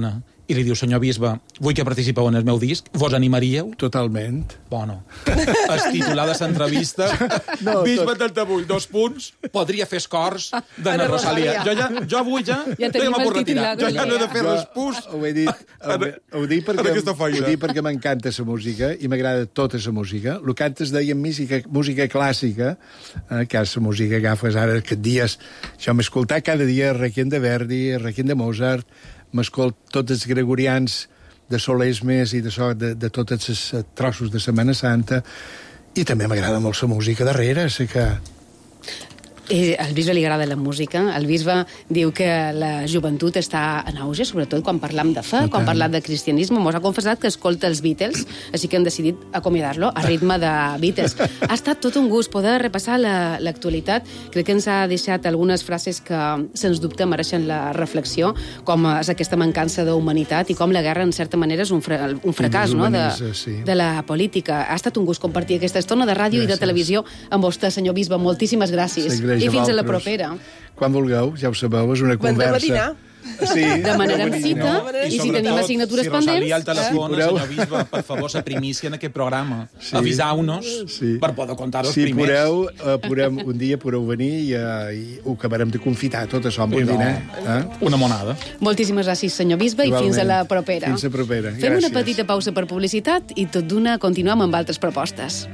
Speaker 8: i li diu, senyor bisbe, vull que participeu en el meu disc, vos animaríeu?
Speaker 9: Totalment.
Speaker 8: Bueno, es titulada l'entrevista, bisbe del Tabull, 2 punts, podria fer escors d'Anna Rosalia. Jo avui ja
Speaker 6: tenim
Speaker 8: m'ho
Speaker 6: el
Speaker 8: retirar. Jo ja no he de fer l'espús.
Speaker 9: Ho dic perquè m'encanta la música i m'agrada tota la música. El que antes dèiem música clàssica, que és la música que agafes ara aquests dies, jo m'he escoltat cada dia Requiem de Verdi, Requiem de Mozart, m'escolt tots els gregorians de Solesmes i de tots els trossos de Setmana Santa, i també m'agrada molt la música darrere, sé que...
Speaker 6: Al bisbe li agrada la música. El bisbe diu que la joventut està en auge, sobretot quan parlam de fe, quan parlam de cristianisme. Mos ha confessat que escolta els Beatles, així que hem decidit acomiadar-lo a ritme de Beatles. Ha estat tot un gust poder repassar l'actualitat. Crec que ens ha deixat algunes frases que, sens dubte, mereixen la reflexió, com és aquesta mancança d'humanitat i com la guerra, en certa manera, és un fracàs, no?, de la política. Ha estat un gust compartir aquesta estona de ràdio i de televisió amb vostè, senyor bisbe. Moltíssimes gràcies. I fins a la propera.
Speaker 9: Quan vulgueu, ja ho sabeu, és una conversa.
Speaker 6: Sí, demanarem cita i si tenim assignatures pendents...
Speaker 8: Si Rosalia al telèfon, senyor bisbe, per favor, la primícia en aquest programa. Aviseu-nos per poder contar-ho primers.
Speaker 9: Si podem, un dia podeu venir i ho acabarem de confitar tot això amb un dinar.
Speaker 8: Una monada.
Speaker 6: Moltíssimes gràcies, senyor bisbe, i fins a la propera.
Speaker 9: Fins a propera.
Speaker 6: Fem una petita pausa per publicitat i tot d'una continuem amb altres propostes.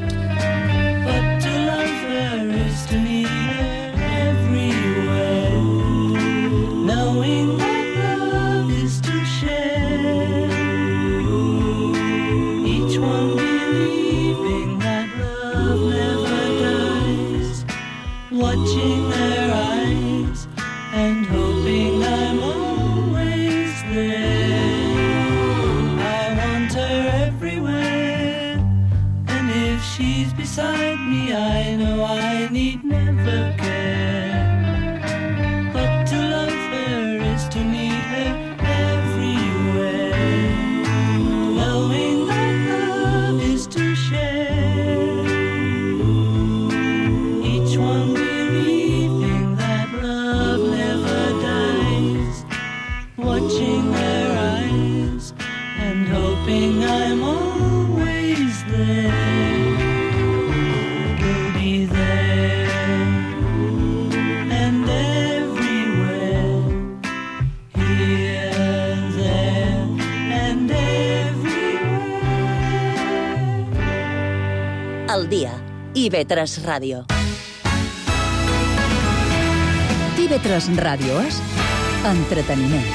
Speaker 10: Watching their eyes and hoping I'm always there. I want her everywhere, and if she's beside me, I know I need never care. But to love her is to need her everywhere, knowing that love is to share. Each one watching their eyes and hoping I'm always there. We'll be there and everywhere, here, there and everywhere.
Speaker 3: El dia. IB3 Ràdio.
Speaker 2: IB3 Ràdio és entreteniment.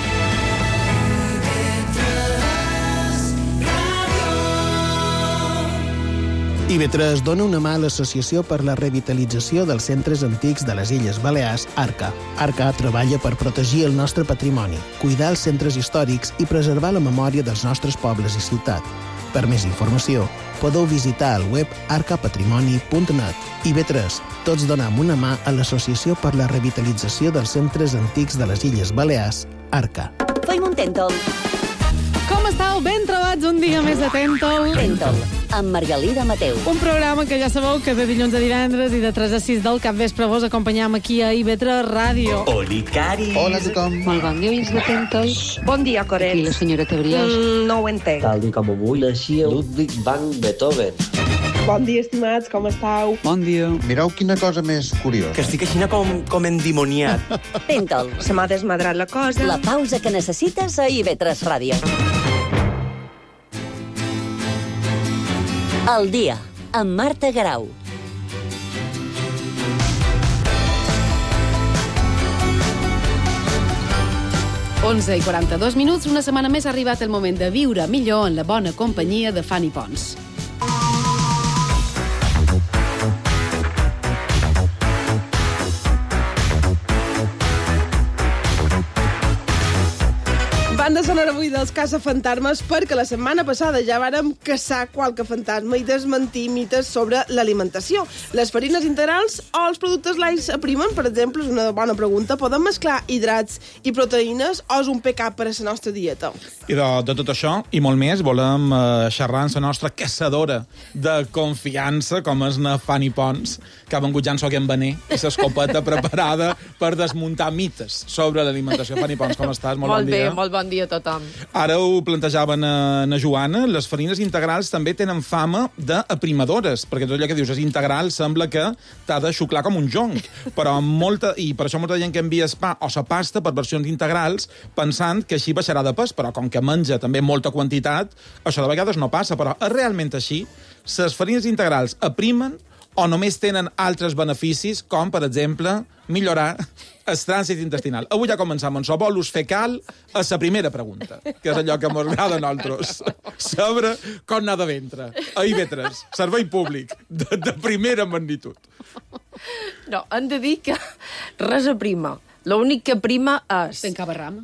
Speaker 11: IB3 dona una mà a l'Associació per la Revitalització dels Centres Antics de les Illes Balears, ARCA. ARCA treballa per protegir el nostre patrimoni, cuidar els centres històrics i preservar la memòria dels nostres pobles i ciutat. Per més informació, podeu visitar el web arcapatrimoni.net. IB3, tots donem una mà a l'Associació per la Revitalització dels Centres Antics de les Illes Balears, ARCA.
Speaker 3: Fem un Tèntol.
Speaker 5: Com estàu? Ben trobats un dia més de Tèntol.
Speaker 3: Tèntol, amb Margalida Mateu.
Speaker 5: Un programa que ja sabeu que de dilluns a divendres i de 3 a 6 del capvespre vos acompanyam aquí a IB3 Ràdio.
Speaker 12: Oli, Cari.
Speaker 13: Hola a tothom.
Speaker 14: Molt bon dia, oients de Tèntol.
Speaker 15: Bon dia, Coret.
Speaker 14: Aquí la senyora Tebriós.
Speaker 15: No ho entenc.
Speaker 16: Tal com avui naixia Ludwig van Beethoven.
Speaker 7: Bon dia, estimats, com estàu?
Speaker 13: Bon dia. Mireu quina cosa més curiosa.
Speaker 12: Que estic així com endimoniat.
Speaker 3: Tèntol.
Speaker 15: Se m'ha desmadrat la cosa.
Speaker 3: La pausa que necessites a IB3 Ràdio. El dia, amb Marta Garau.
Speaker 6: i 42 minuts, una setmana més ha arribat el moment de viure millor en la bona companyia de Fanny Pons.
Speaker 7: Banda sonora avui dels caçafantasmes, perquè la setmana passada ja vàrem caçar qualque fantasma i desmentir mites sobre l'alimentació. Les farines integrals o els productes light aprimen, per exemple, és una bona pregunta. Podem mesclar hidrats i proteïnes o és un pecat per a la nostra dieta?
Speaker 8: I de tot això i molt més volem xerrar amb la nostra caçadora de confiança, com és na Fanny Pons, que ha vengut ja en Soguem Bener i l'escopeta preparada per desmuntar mites sobre l'alimentació. Fanny Pons, com estàs? Molt bon dia.
Speaker 17: Molt bon dia. dia a tothom.
Speaker 8: Ara ho plantejaven a Joana, les farines integrals també tenen fama d'aprimadores, perquè tot allò que dius és integral sembla que t'ha de xuclar com un jonc, però i per això molta gent que envia pa o sa pasta per versions integrals pensant que així baixarà de pes, però com que menja també molta quantitat, això de vegades no passa, però és realment així? Les farines integrals aprimen o només tenen altres beneficis, com, per exemple, millorar el trànsit intestinal? Avui ja començam amb el bolus fecal a la primera pregunta, que és allò que m'agrada a nosaltres. Saber com anar de ventre. A IB3, servei públic, de primera magnitud.
Speaker 17: No, hem de dir que res aprima. L'únic que prima és...
Speaker 6: T'encabarram.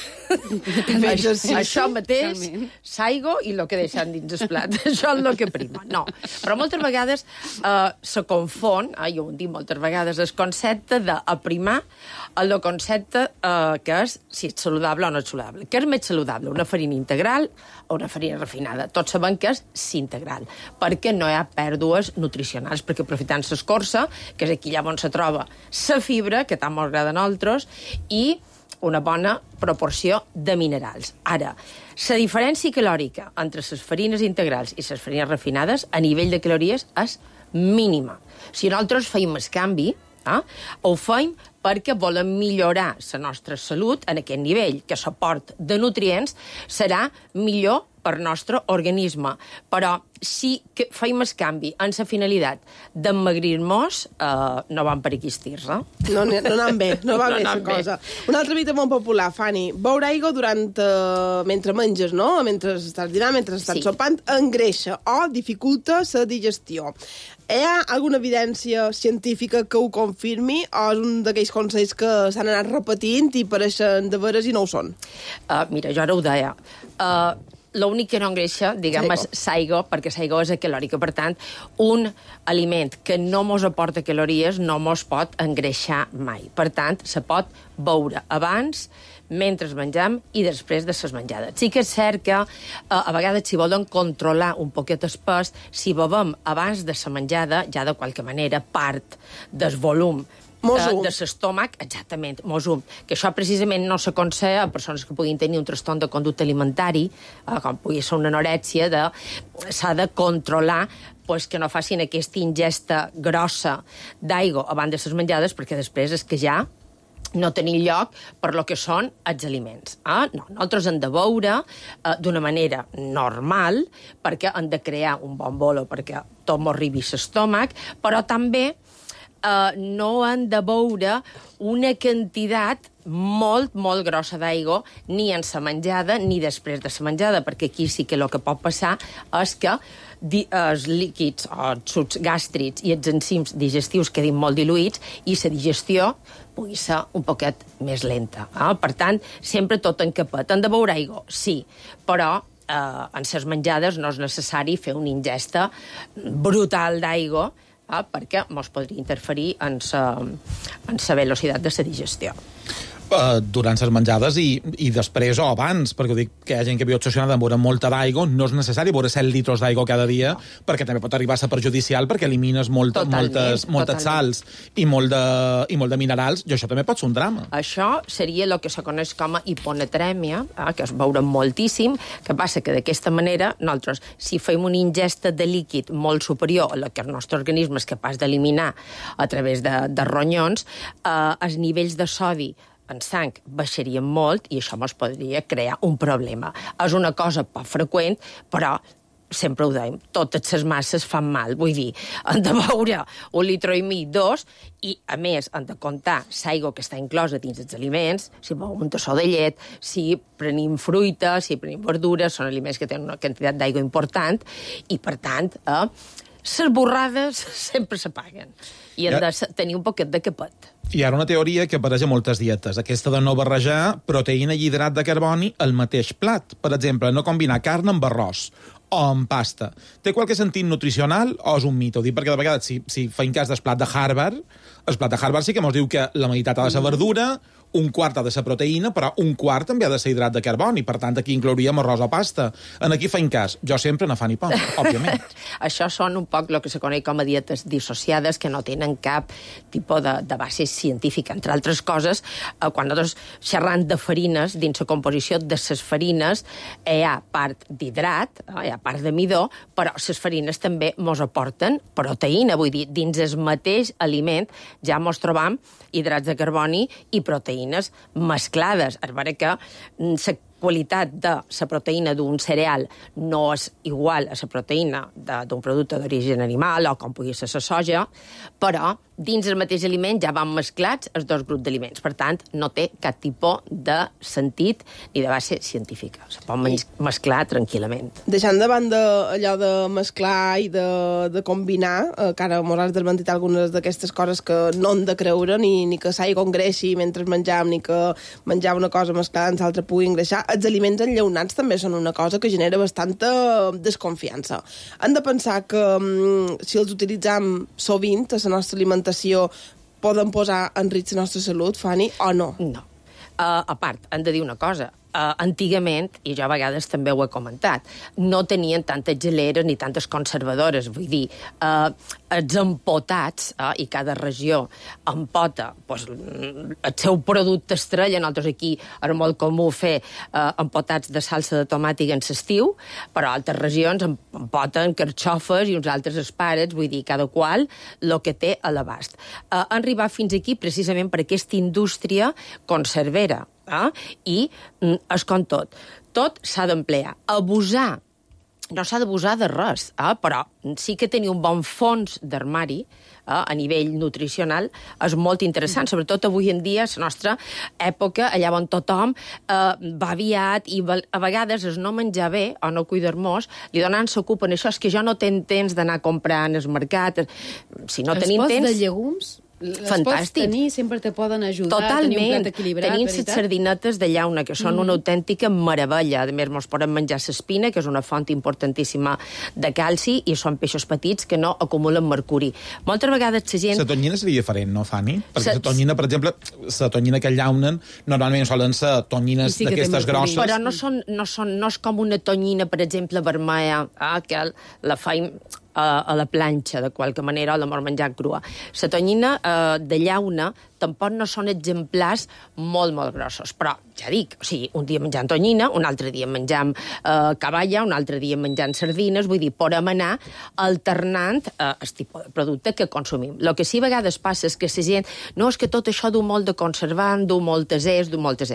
Speaker 17: Això mateix, saigo i el que deixen dins el plat. Això és el que prima. No, però moltes vegades se confon, jo ho dic moltes vegades, el concepte d'aprimar el concepte que és si ets saludable o no ets saludable. Què és més saludable, una farina integral o una farina refinada? Tots sabem que és integral, perquè no hi ha pèrdues nutricionals, perquè aprofitant l'escorça, que és aquí allà on se troba la fibra, que tant m'agrada a nosaltres, i una bona proporció de minerals. Ara, la diferència calòrica entre les farines integrals i les farines refinades a nivell de calories és mínima. Si nosaltres feim el canvi, ho feim perquè volem millorar la nostra salut en aquest nivell, que l'aport de nutrients serà millor per nostre organisme. Però si feim el canvi amb la finalitat d'emmagrir-nos, no van per aquí estirs,
Speaker 7: No anam bé, no va bé la cosa. Una altra mite molt popular, Fanny. Beure aigua mentre menges, no? Mentre estàs dinant, mentre estàs sopant, engreixa o dificulta la digestió. Hi ha alguna evidència científica que ho confirmi o és un d'aquells consells que s'han anat repetint i pareixen de veres i no ho són?
Speaker 17: Mira, jo ara ho deia. L'únic que no engreixa, diguem, és l'aigua, perquè l'aigua és calòrica. Per tant, un aliment que no mos aporta calories no mos pot engreixar mai. Per tant, se pot beure abans, mentre mengem i després de les menjades. Sí que és cert que a vegades si volen controlar un poquet el pes, si bevem abans de la menjada, ja de qualque manera part del volum de l'estómac, exactament, mosum, que això precisament no s'aconsella a persones que puguin tenir un trastorn de conducta alimentari, com pugui ser una anorèxia, s'ha de controlar que no facin aquesta ingesta grossa d'aigua abans de les menjades, perquè després és que ja no tenir lloc per lo que són els aliments. No, nosaltres hem de beure d'una manera normal, perquè hem de crear un bon bolo perquè tot m'ho arribi a l'estómac, però també no han de beure una quantitat molt, molt grossa d'aigua ni en la menjada ni després de la menjada, perquè aquí sí que el que pot passar és que els líquids, els sucs gàstrics i els enzims digestius quedin molt diluïts i la digestió pugui ser un poquet més lenta. Per tant, sempre tot en capet. Han de beure aigua, sí, però en les menjades no és necessari fer una ingesta brutal d'aigua perquè mos podria interferir en la velocitat de la digestió.
Speaker 8: Durant les menjades i després o abans, perquè dic que hi ha gent que viu obsessionada amb beure molta d'aigua, no és necessari beure 7 litres d'aigua cada dia, perquè també pot arribar a ser perjudicial perquè elimines moltes sals i molt de minerals, i això també pot ser un drama.
Speaker 17: Això seria el que se coneix com a hiponatrèmia, que es beure moltíssim, que passa que d'aquesta manera nosaltres, si fem una ingesta de líquid molt superior a la que el nostre organisme és capaç d'eliminar a través de ronyons, els nivells de sodi en sang baixarien molt i això ens podria crear un problema. És una cosa poc freqüent, però sempre ho dèiem, totes les masses fan mal. Vull dir, han de beure 1,5 litres, 2, i a més han de comptar l'aigua que està inclosa dins els aliments, si beuen un tassó de llet, si prenim fruita, si prenim verdures, són aliments que tenen una quantitat d'aigua important, i per tant, les borrades sempre s'apaguen. I han de tenir un poquet de capet.
Speaker 8: Hi ha una teoria que apareix a moltes dietes, aquesta de no barrejar proteïna i hidrat de carboni al mateix plat. Per exemple, no combinar carn amb arròs o amb pasta. Té qualque sentit nutricional o és un mite? Ho dic perquè de vegades, si feim cas del plat de Harvard, el plat de Harvard sí que ens diu que la meitat ha de ser verdura, un quart ha de ser proteïna, però un quart també ha de ser hidrat de carboni, per tant, aquí inclouríem arròs o pasta. En aquí feim cas. Jo sempre no fa ni poc, òbviament.
Speaker 17: Això són un poc el que se coneix com a dietes dissociades, que no tenen cap tipus de base científica. Entre altres coses, quan nosaltres xerrant de farines, dins la composició de les farines hi ha part d'hidrat, hi ha part de midó, però les farines també mos aporten proteïna, vull dir, dins el mateix aliment ja mos trobam hidrats de carboni i proteïnes mesclades. És vera que la qualitat de la proteïna d'un cereal no és igual a la proteïna d'un producte d'origen animal o com pugui ser la soja, però dins el mateix aliment ja van mesclats els dos grups d'aliments. Per tant, no té cap tipus de sentit ni de base científica. Se pot mesclar tranquil·lament.
Speaker 7: Deixant de banda allò de mesclar i de combinar, que ara mos has desmentit algunes d'aquestes coses que no han de creure, ni que s'hagi congreixi mentre menjam, ni que menjar una cosa mesclada amb l'altra pugui engreixar. Els aliments enllaunats també són una cosa que genera bastanta desconfiança. Hem de pensar que si els utilitzam sovint a la nostra alimentació poden posar en risc la nostra salut, Fanny, o no?
Speaker 17: No. A part, hem de dir una cosa. Antigament, i jo a vegades també ho he comentat, no tenien tantes geleres ni tantes conservadores. Vull dir, els empotats, i cada regió empota el seu producte estrella. Nosaltres aquí és molt comú fer empotats de salsa de tomàtic en l'estiu, però altres regions empoten carxofes i uns altres espàrrecs, vull dir, cada qual el que té a l'abast. Han arribat fins aquí precisament per aquesta indústria conservera. I és com tot. Tot s'ha d'emplear. Abusar. No s'ha d'abusar de res, però sí que tenir un bon fons d'armari a nivell nutricional és molt interessant, sobretot avui en dia, la nostra època, allà on tothom va aviat i a vegades es no menjar bé o no cuidar-nos, li donen s'ocupen això, és que jo no tenc temps d'anar a comprar en el mercat. Si no tenim temps...
Speaker 6: Els pots de llegums? Les pots tenir, sempre te poden ajudar a tenir un plat equilibrat,
Speaker 17: Tenim
Speaker 6: veritat?
Speaker 17: les sardinetes de llauna, que són una autèntica meravella. A més, mos podem menjar l'espina, que és una font importantíssima de calci, i són peixos petits que no acumulen mercuri. Moltes vegades la gent...
Speaker 8: La tonyina seria diferent, no, Fanny? Perquè la tonyina, per exemple, la tonyina que llaunen, normalment solen ser tonyines d'aquestes grosses.
Speaker 17: Però no és com una tonyina, per exemple, vermella, que la faim a la planxa, de qualque manera, o la mos menjar crua. La tonyina de llauna tampoc no són exemplars molt, molt grossos. Però, ja dic, o sigui, un dia menjant tonyina, un altre dia menjant caballa, un altre dia menjant sardines, vull dir, podem anar alternant el tipus de producte que consumim. El que sí a vegades passa és que la gent, no, és que tot això du molt de conservant, du moltes es.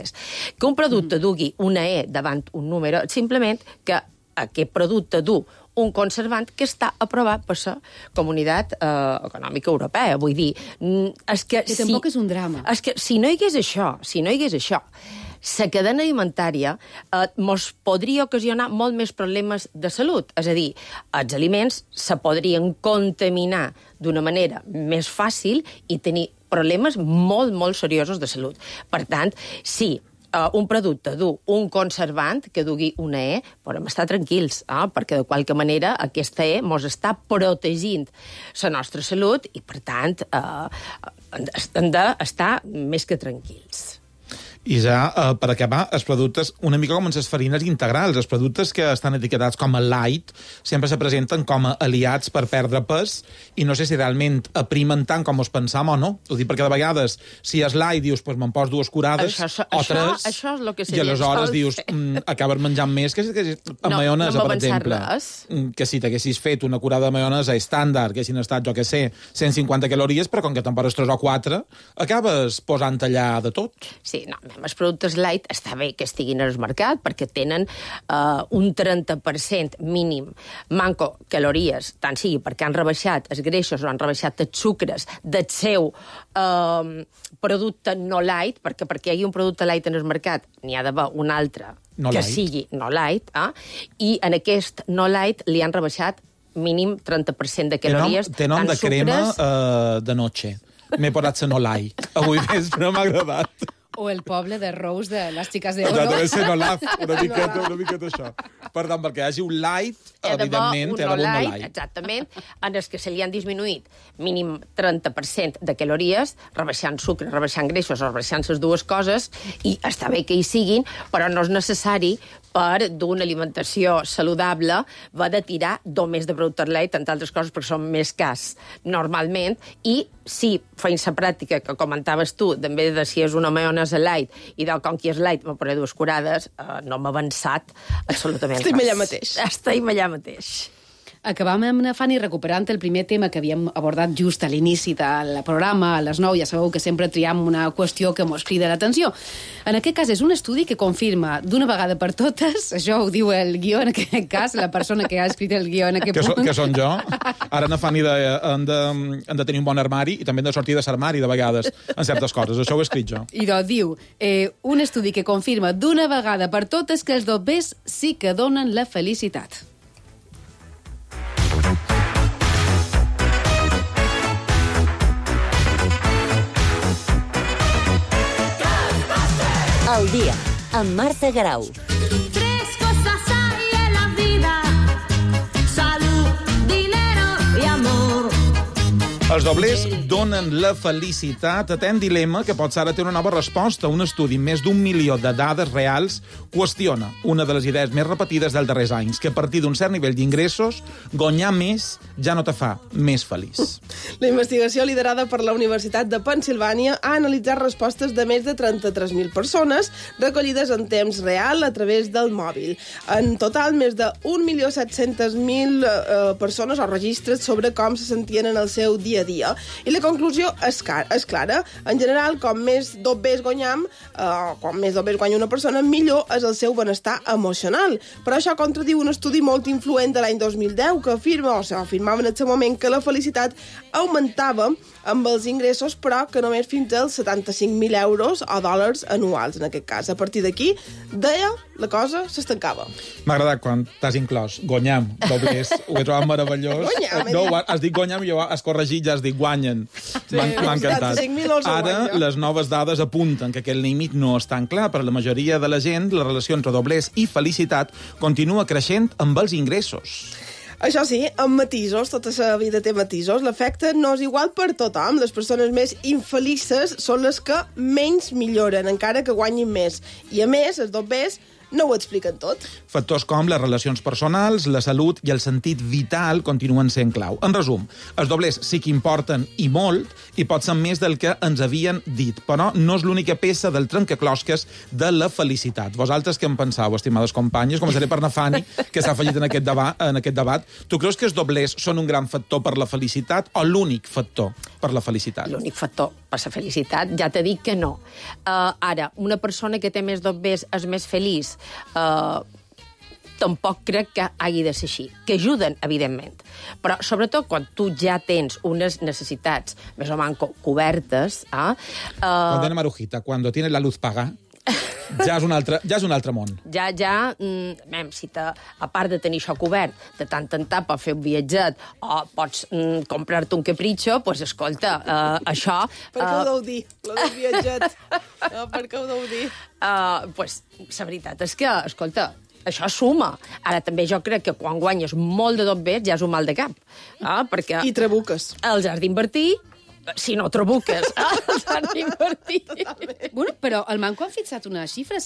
Speaker 17: Que un producte dugui una E davant un número, simplement que aquest producte du un conservant que està aprovat per la Comunitat Econòmica Europea. Vull dir, és que
Speaker 6: tampoc és un drama.
Speaker 17: És que si no hi hagués això, la cadena alimentària mos podria ocasionar molt més problemes de salut. És a dir, els aliments se podrien contaminar d'una manera més fàcil i tenir problemes molt, molt seriosos de salut. Per tant, sí, un producte du un conservant que dugui una E, podem estar tranquils, perquè de qualque manera aquesta E mos està protegint la nostra salut i, per tant, hem d'estar més que tranquils.
Speaker 8: I ja, per acabar, els productes, una mica com les farines integrals, els productes que estan etiquetats com a light sempre se presenten com a aliats per perdre pes i no sé si realment aprimen tant com us pensam o no. Ho dic perquè de vegades, si és light, dius, pues me'n poso 2 curades o 3,
Speaker 17: això és el que
Speaker 8: i aleshores dius, acabes menjant més que amb maionesa, per exemple. Que si t'haguessis fet una curada de maionesa estàndard, que haguessin estat, jo què sé, 150 calories, però com que te'n poses 3 o 4, acabes posant allà de tot.
Speaker 17: Sí, no, els productes light està bé que estiguin al mercat perquè tenen un 30% mínim manco calories, tant sigui perquè han rebaixat els greixos o han rebaixat els sucres del seu producte no light, perquè hi hagi un producte light en el mercat n'hi ha d'haver un altre que sigui no light, i en aquest no light li han rebaixat mínim 30% de calories.
Speaker 8: Té nom de crema de noche. M'he posat la no light. Avui vespre m'ha agradat.
Speaker 6: O el poble de Rose de les xiques de oro.
Speaker 8: Deve ser no laf, una miqueta això. Per tant, perquè hi hagi un light, evidentment,
Speaker 17: un no light, exactament, en els que se li han disminuït mínim 30% de calories, rebaixant sucre, rebaixant greixos, rebaixant les dues coses, i està bé que hi siguin, però no és necessari per d'una alimentació saludable va de tirar només de producte light, entre altres coses, perquè són més cars normalment, i si feim la pràctica que comentaves tu, també de si és una maionesa light i del com que és light me posaré 2 curades, no m'ha avançat absolutament
Speaker 7: Estem allà mateix.
Speaker 17: Estem allà mateix.
Speaker 6: Acabam amb la Fanny recuperant el primer tema que havíem abordat just a l'inici del programa, a les 9, ja sabeu que sempre triam una qüestió que mos crida l'atenció. En aquest cas és un estudi que confirma d'una vegada per totes, això ho diu el guió en aquest cas, la persona que ha escrit el guió en aquest punt.
Speaker 8: Que són jo. Ara na Fanny deia, han de tenir un bon armari i també han de sortir de l'armari de vegades en certes coses. Això ho he escrit jo.
Speaker 6: I diu, un estudi que confirma d'una vegada per totes que els dobbers sí que donen la felicitat.
Speaker 3: Al dia, amb Marta Garau.
Speaker 10: 3 cosas hay en la vida: salud, dinero y amor.
Speaker 8: Els doblers donen la felicitat. Atent dilema que potser ara té una nova resposta. Un estudi amb més d'1 milió de dades reals qüestiona una de les idees més repetides dels darrers anys, que a partir d'un cert nivell d'ingressos, guanyar més ja no te fa més feliç.
Speaker 7: La investigació liderada per la Universitat de Pennsilvània ha analitzat respostes de més de 33.000 persones recollides en temps real a través del mòbil. En total, més de 1.700.000 persones o registres sobre com se sentien en el seu dia a dia. I la conclusió és clara. En general, com més dobbers guanyam, com més dobbers guanya una persona, millor és el seu benestar emocional. Però això contradiu un estudi molt influent de l'any 2010 que afirmava en aquest moment que la felicitat augmentava amb els ingressos, però que només fins als 75.000 euros o dòlars anuals, en aquest cas. A partir d'aquí, deia, la cosa s'estancava.
Speaker 8: M'ha agradat quan t'has inclòs guanyam, doblers, ho he trobat meravellós.
Speaker 7: Guanyam,
Speaker 8: no, has dit guanyam i jo has corregit, ja has dit guanyen.
Speaker 7: Sí,
Speaker 8: M'ha encantat.
Speaker 7: 75.000 els
Speaker 8: Ara,
Speaker 7: guanya.
Speaker 8: les noves dades apunten que aquest límit no és tan clar. Per a la majoria de la gent, la relació entre doblers i felicitat continua creixent amb els ingressos.
Speaker 7: Això sí, amb matisos, tota la vida té matisos. L'efecte no és igual per tothom. Les persones més infelices són les que menys milloren, encara que guanyin més. I a més, els doblers no ho expliquen tot.
Speaker 8: Factors com les relacions personals, la salut i el sentit vital continuen sent clau. En resum, els doblers sí que importen i molt, i pot ser més del que ens havien dit, però no és l'única peça del trencaclosques de la felicitat. Vosaltres què en penseu, estimades companyes? Començaré per na Fanny, que s'ha fallit en aquest debat. Tu creus que els doblers són un gran factor per la felicitat o l'únic factor per la felicitat?
Speaker 17: L'únic factor per la felicitat, ja t'he dit que no. Ara, una persona que té més doblers és més feliç, tampoc crec que hagi de ser així, que ajuden, evidentment. Però, sobretot, quan tu ja tens unes necessitats més o menys cobertes...
Speaker 8: Condena Marujita, cuando tienes la luz paga, ja és un altre món.
Speaker 17: Si a part de tenir això cobert, de tant en tant per fer un viatget o pots comprar-te un capritxo, doncs escolta, això...
Speaker 7: Per què ho deu dir, lo del viatget? No, per què ho deu dir?
Speaker 17: Doncs la veritat és que, escolta, això suma. Ara, també jo crec que quan guanyes molt de dobbers ja és un mal de cap. Perquè
Speaker 7: I trabuques.
Speaker 17: Els has d'invertir, si no trabuques, els has d'invertir.
Speaker 6: Bueno, però el Manco ha fixat una xifra,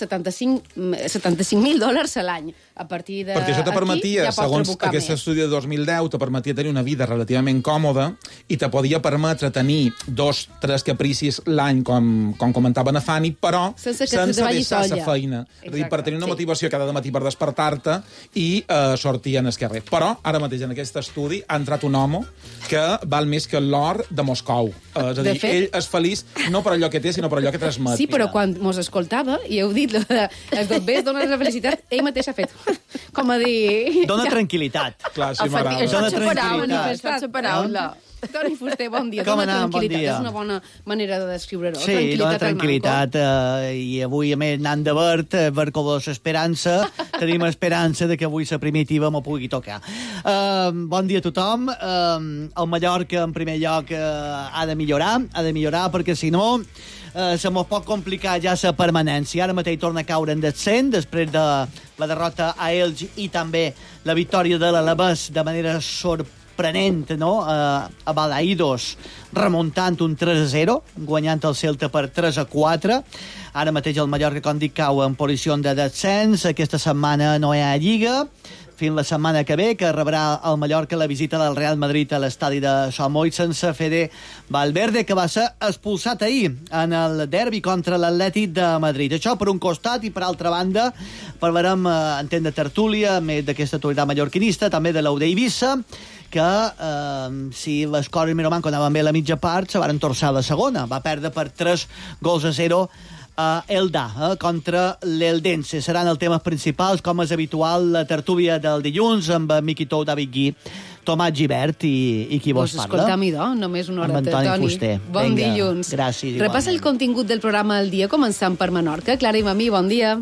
Speaker 6: $75.000 a l'any. A partir de
Speaker 8: perquè això te permetia,
Speaker 6: ja
Speaker 8: segons aquest estudi de 2010, te permetia tenir una vida relativament còmoda i te podia permetre tenir 2-3 capricis l'any, com comentava na Fanny, però sense deixar la feina. És a dir, per tenir una motivació cada matí per despertar-te i sortir en el carrer. Però, ara mateix, en aquest estudi, ha entrat un home que val més que l'or de Moscou. És a dir, ell és feliç no per allò que té, sinó per allò que transmet.
Speaker 6: Sí, però quan mos escoltava, i heu dit, els dobbers donen la felicitat, ell mateix ha fet, com a dir...
Speaker 12: Dona tranquil·litat.
Speaker 8: Clar, sí, m'agrada.
Speaker 17: Això és la paraula.
Speaker 6: Toni Fuster, bon dia.
Speaker 18: Com
Speaker 6: Dona
Speaker 18: anem? Bon
Speaker 6: tranquil·litat.
Speaker 18: dia.
Speaker 6: És una bona manera de descriure-ho.
Speaker 18: Sí, la tranquil·litat. I avui, a més, anant de verd, per com l'esperança, tenim esperança de que avui la primitiva m'ho pugui tocar. Bon dia a tothom. El Mallorca, en primer lloc, ha de millorar perquè, si no, se m'ho pot complicar ja la permanència. Ara mateix torna a caure en descens, després de la derrota a Elx i també la victòria de l'Alavés de manera sorprenent, no? A Balaïdos, remuntant un 3-0, guanyant el Celta per 3-4. Ara mateix el Mallorca, com dic, cau en posició de descens. Aquesta setmana no hi ha Lliga, fins la setmana que ve, que rebrà el Mallorca la visita del Real Madrid a l'estadi de Somoi sense Fede Valverde, que va ser expulsat ahir en el derbi contra l'Atlètic de Madrid. Això per un costat, i per altra banda parlarem en temps de tertúlia, més d'aquesta actualitat mallorquinista, també de l'U d'Eivissa, que si les coses més o menys anaven bé a la mitja part, se van torçar a la segona. Va perdre per 3-0 a Elda, contra l'Eldense. Seran els temes principals, com és habitual, la tertúlia del dilluns amb Miqui Tou, David Gui, Tomàs Gibert i qui vos parla.
Speaker 6: Escoltam, idò, només una hora.
Speaker 18: Amb Antoni Fuster.
Speaker 6: Bon dilluns.
Speaker 18: Gràcies.
Speaker 6: Repassa el contingut del programa del dia, començant per Menorca. Clara i Mamí, bon dia.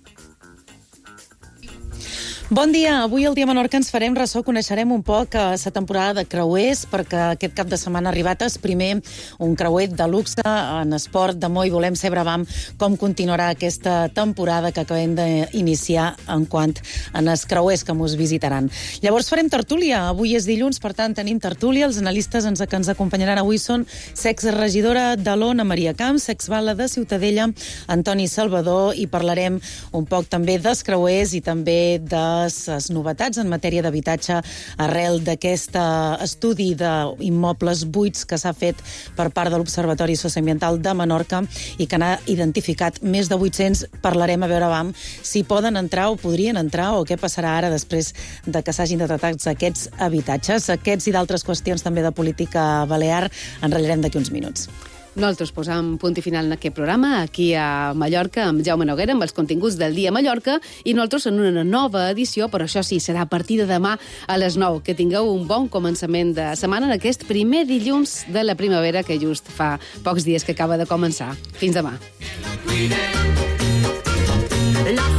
Speaker 19: Bon dia. Avui al Dia Menorca ens farem ressò, coneixerem un poc la temporada de creuers, perquè aquest cap de setmana ha arribat el primer un creuer de luxe en esport de Mo, i volem saber com continuarà aquesta temporada que acabem d'iniciar en quant als creuers que mos visitaran. Llavors farem tertúlia. Avui és dilluns, per tant tenim tertúlia. Els analistes que ens acompanyaran avui són l'exregidora de l'ONA, Maria Camps, exbala de Ciutadella, Antoni Salvador, i parlarem un poc també dels creuers i també de les novetats en matèria d'habitatge arrel d'aquest estudi d'immobles buits que s'ha fet per part de l'Observatori Socioambiental de Menorca i que n'ha identificat més de 800. Parlarem a veure si poden entrar o podrien entrar o què passarà ara després de que s'hagin detectat aquests habitatges. Aquests i d'altres qüestions també de política balear en ratllarem d'aquí uns minuts.
Speaker 6: Nosaltres posam punt i final en aquest programa, aquí a Mallorca, amb Jaume Noguera, amb els continguts del Dia Mallorca, i nosaltres en una nova edició, però això sí, serà a partir de demà a les 9. Que tingueu un bon començament de setmana en aquest primer dilluns de la primavera, que just fa pocs dies que acaba de començar. Fins demà.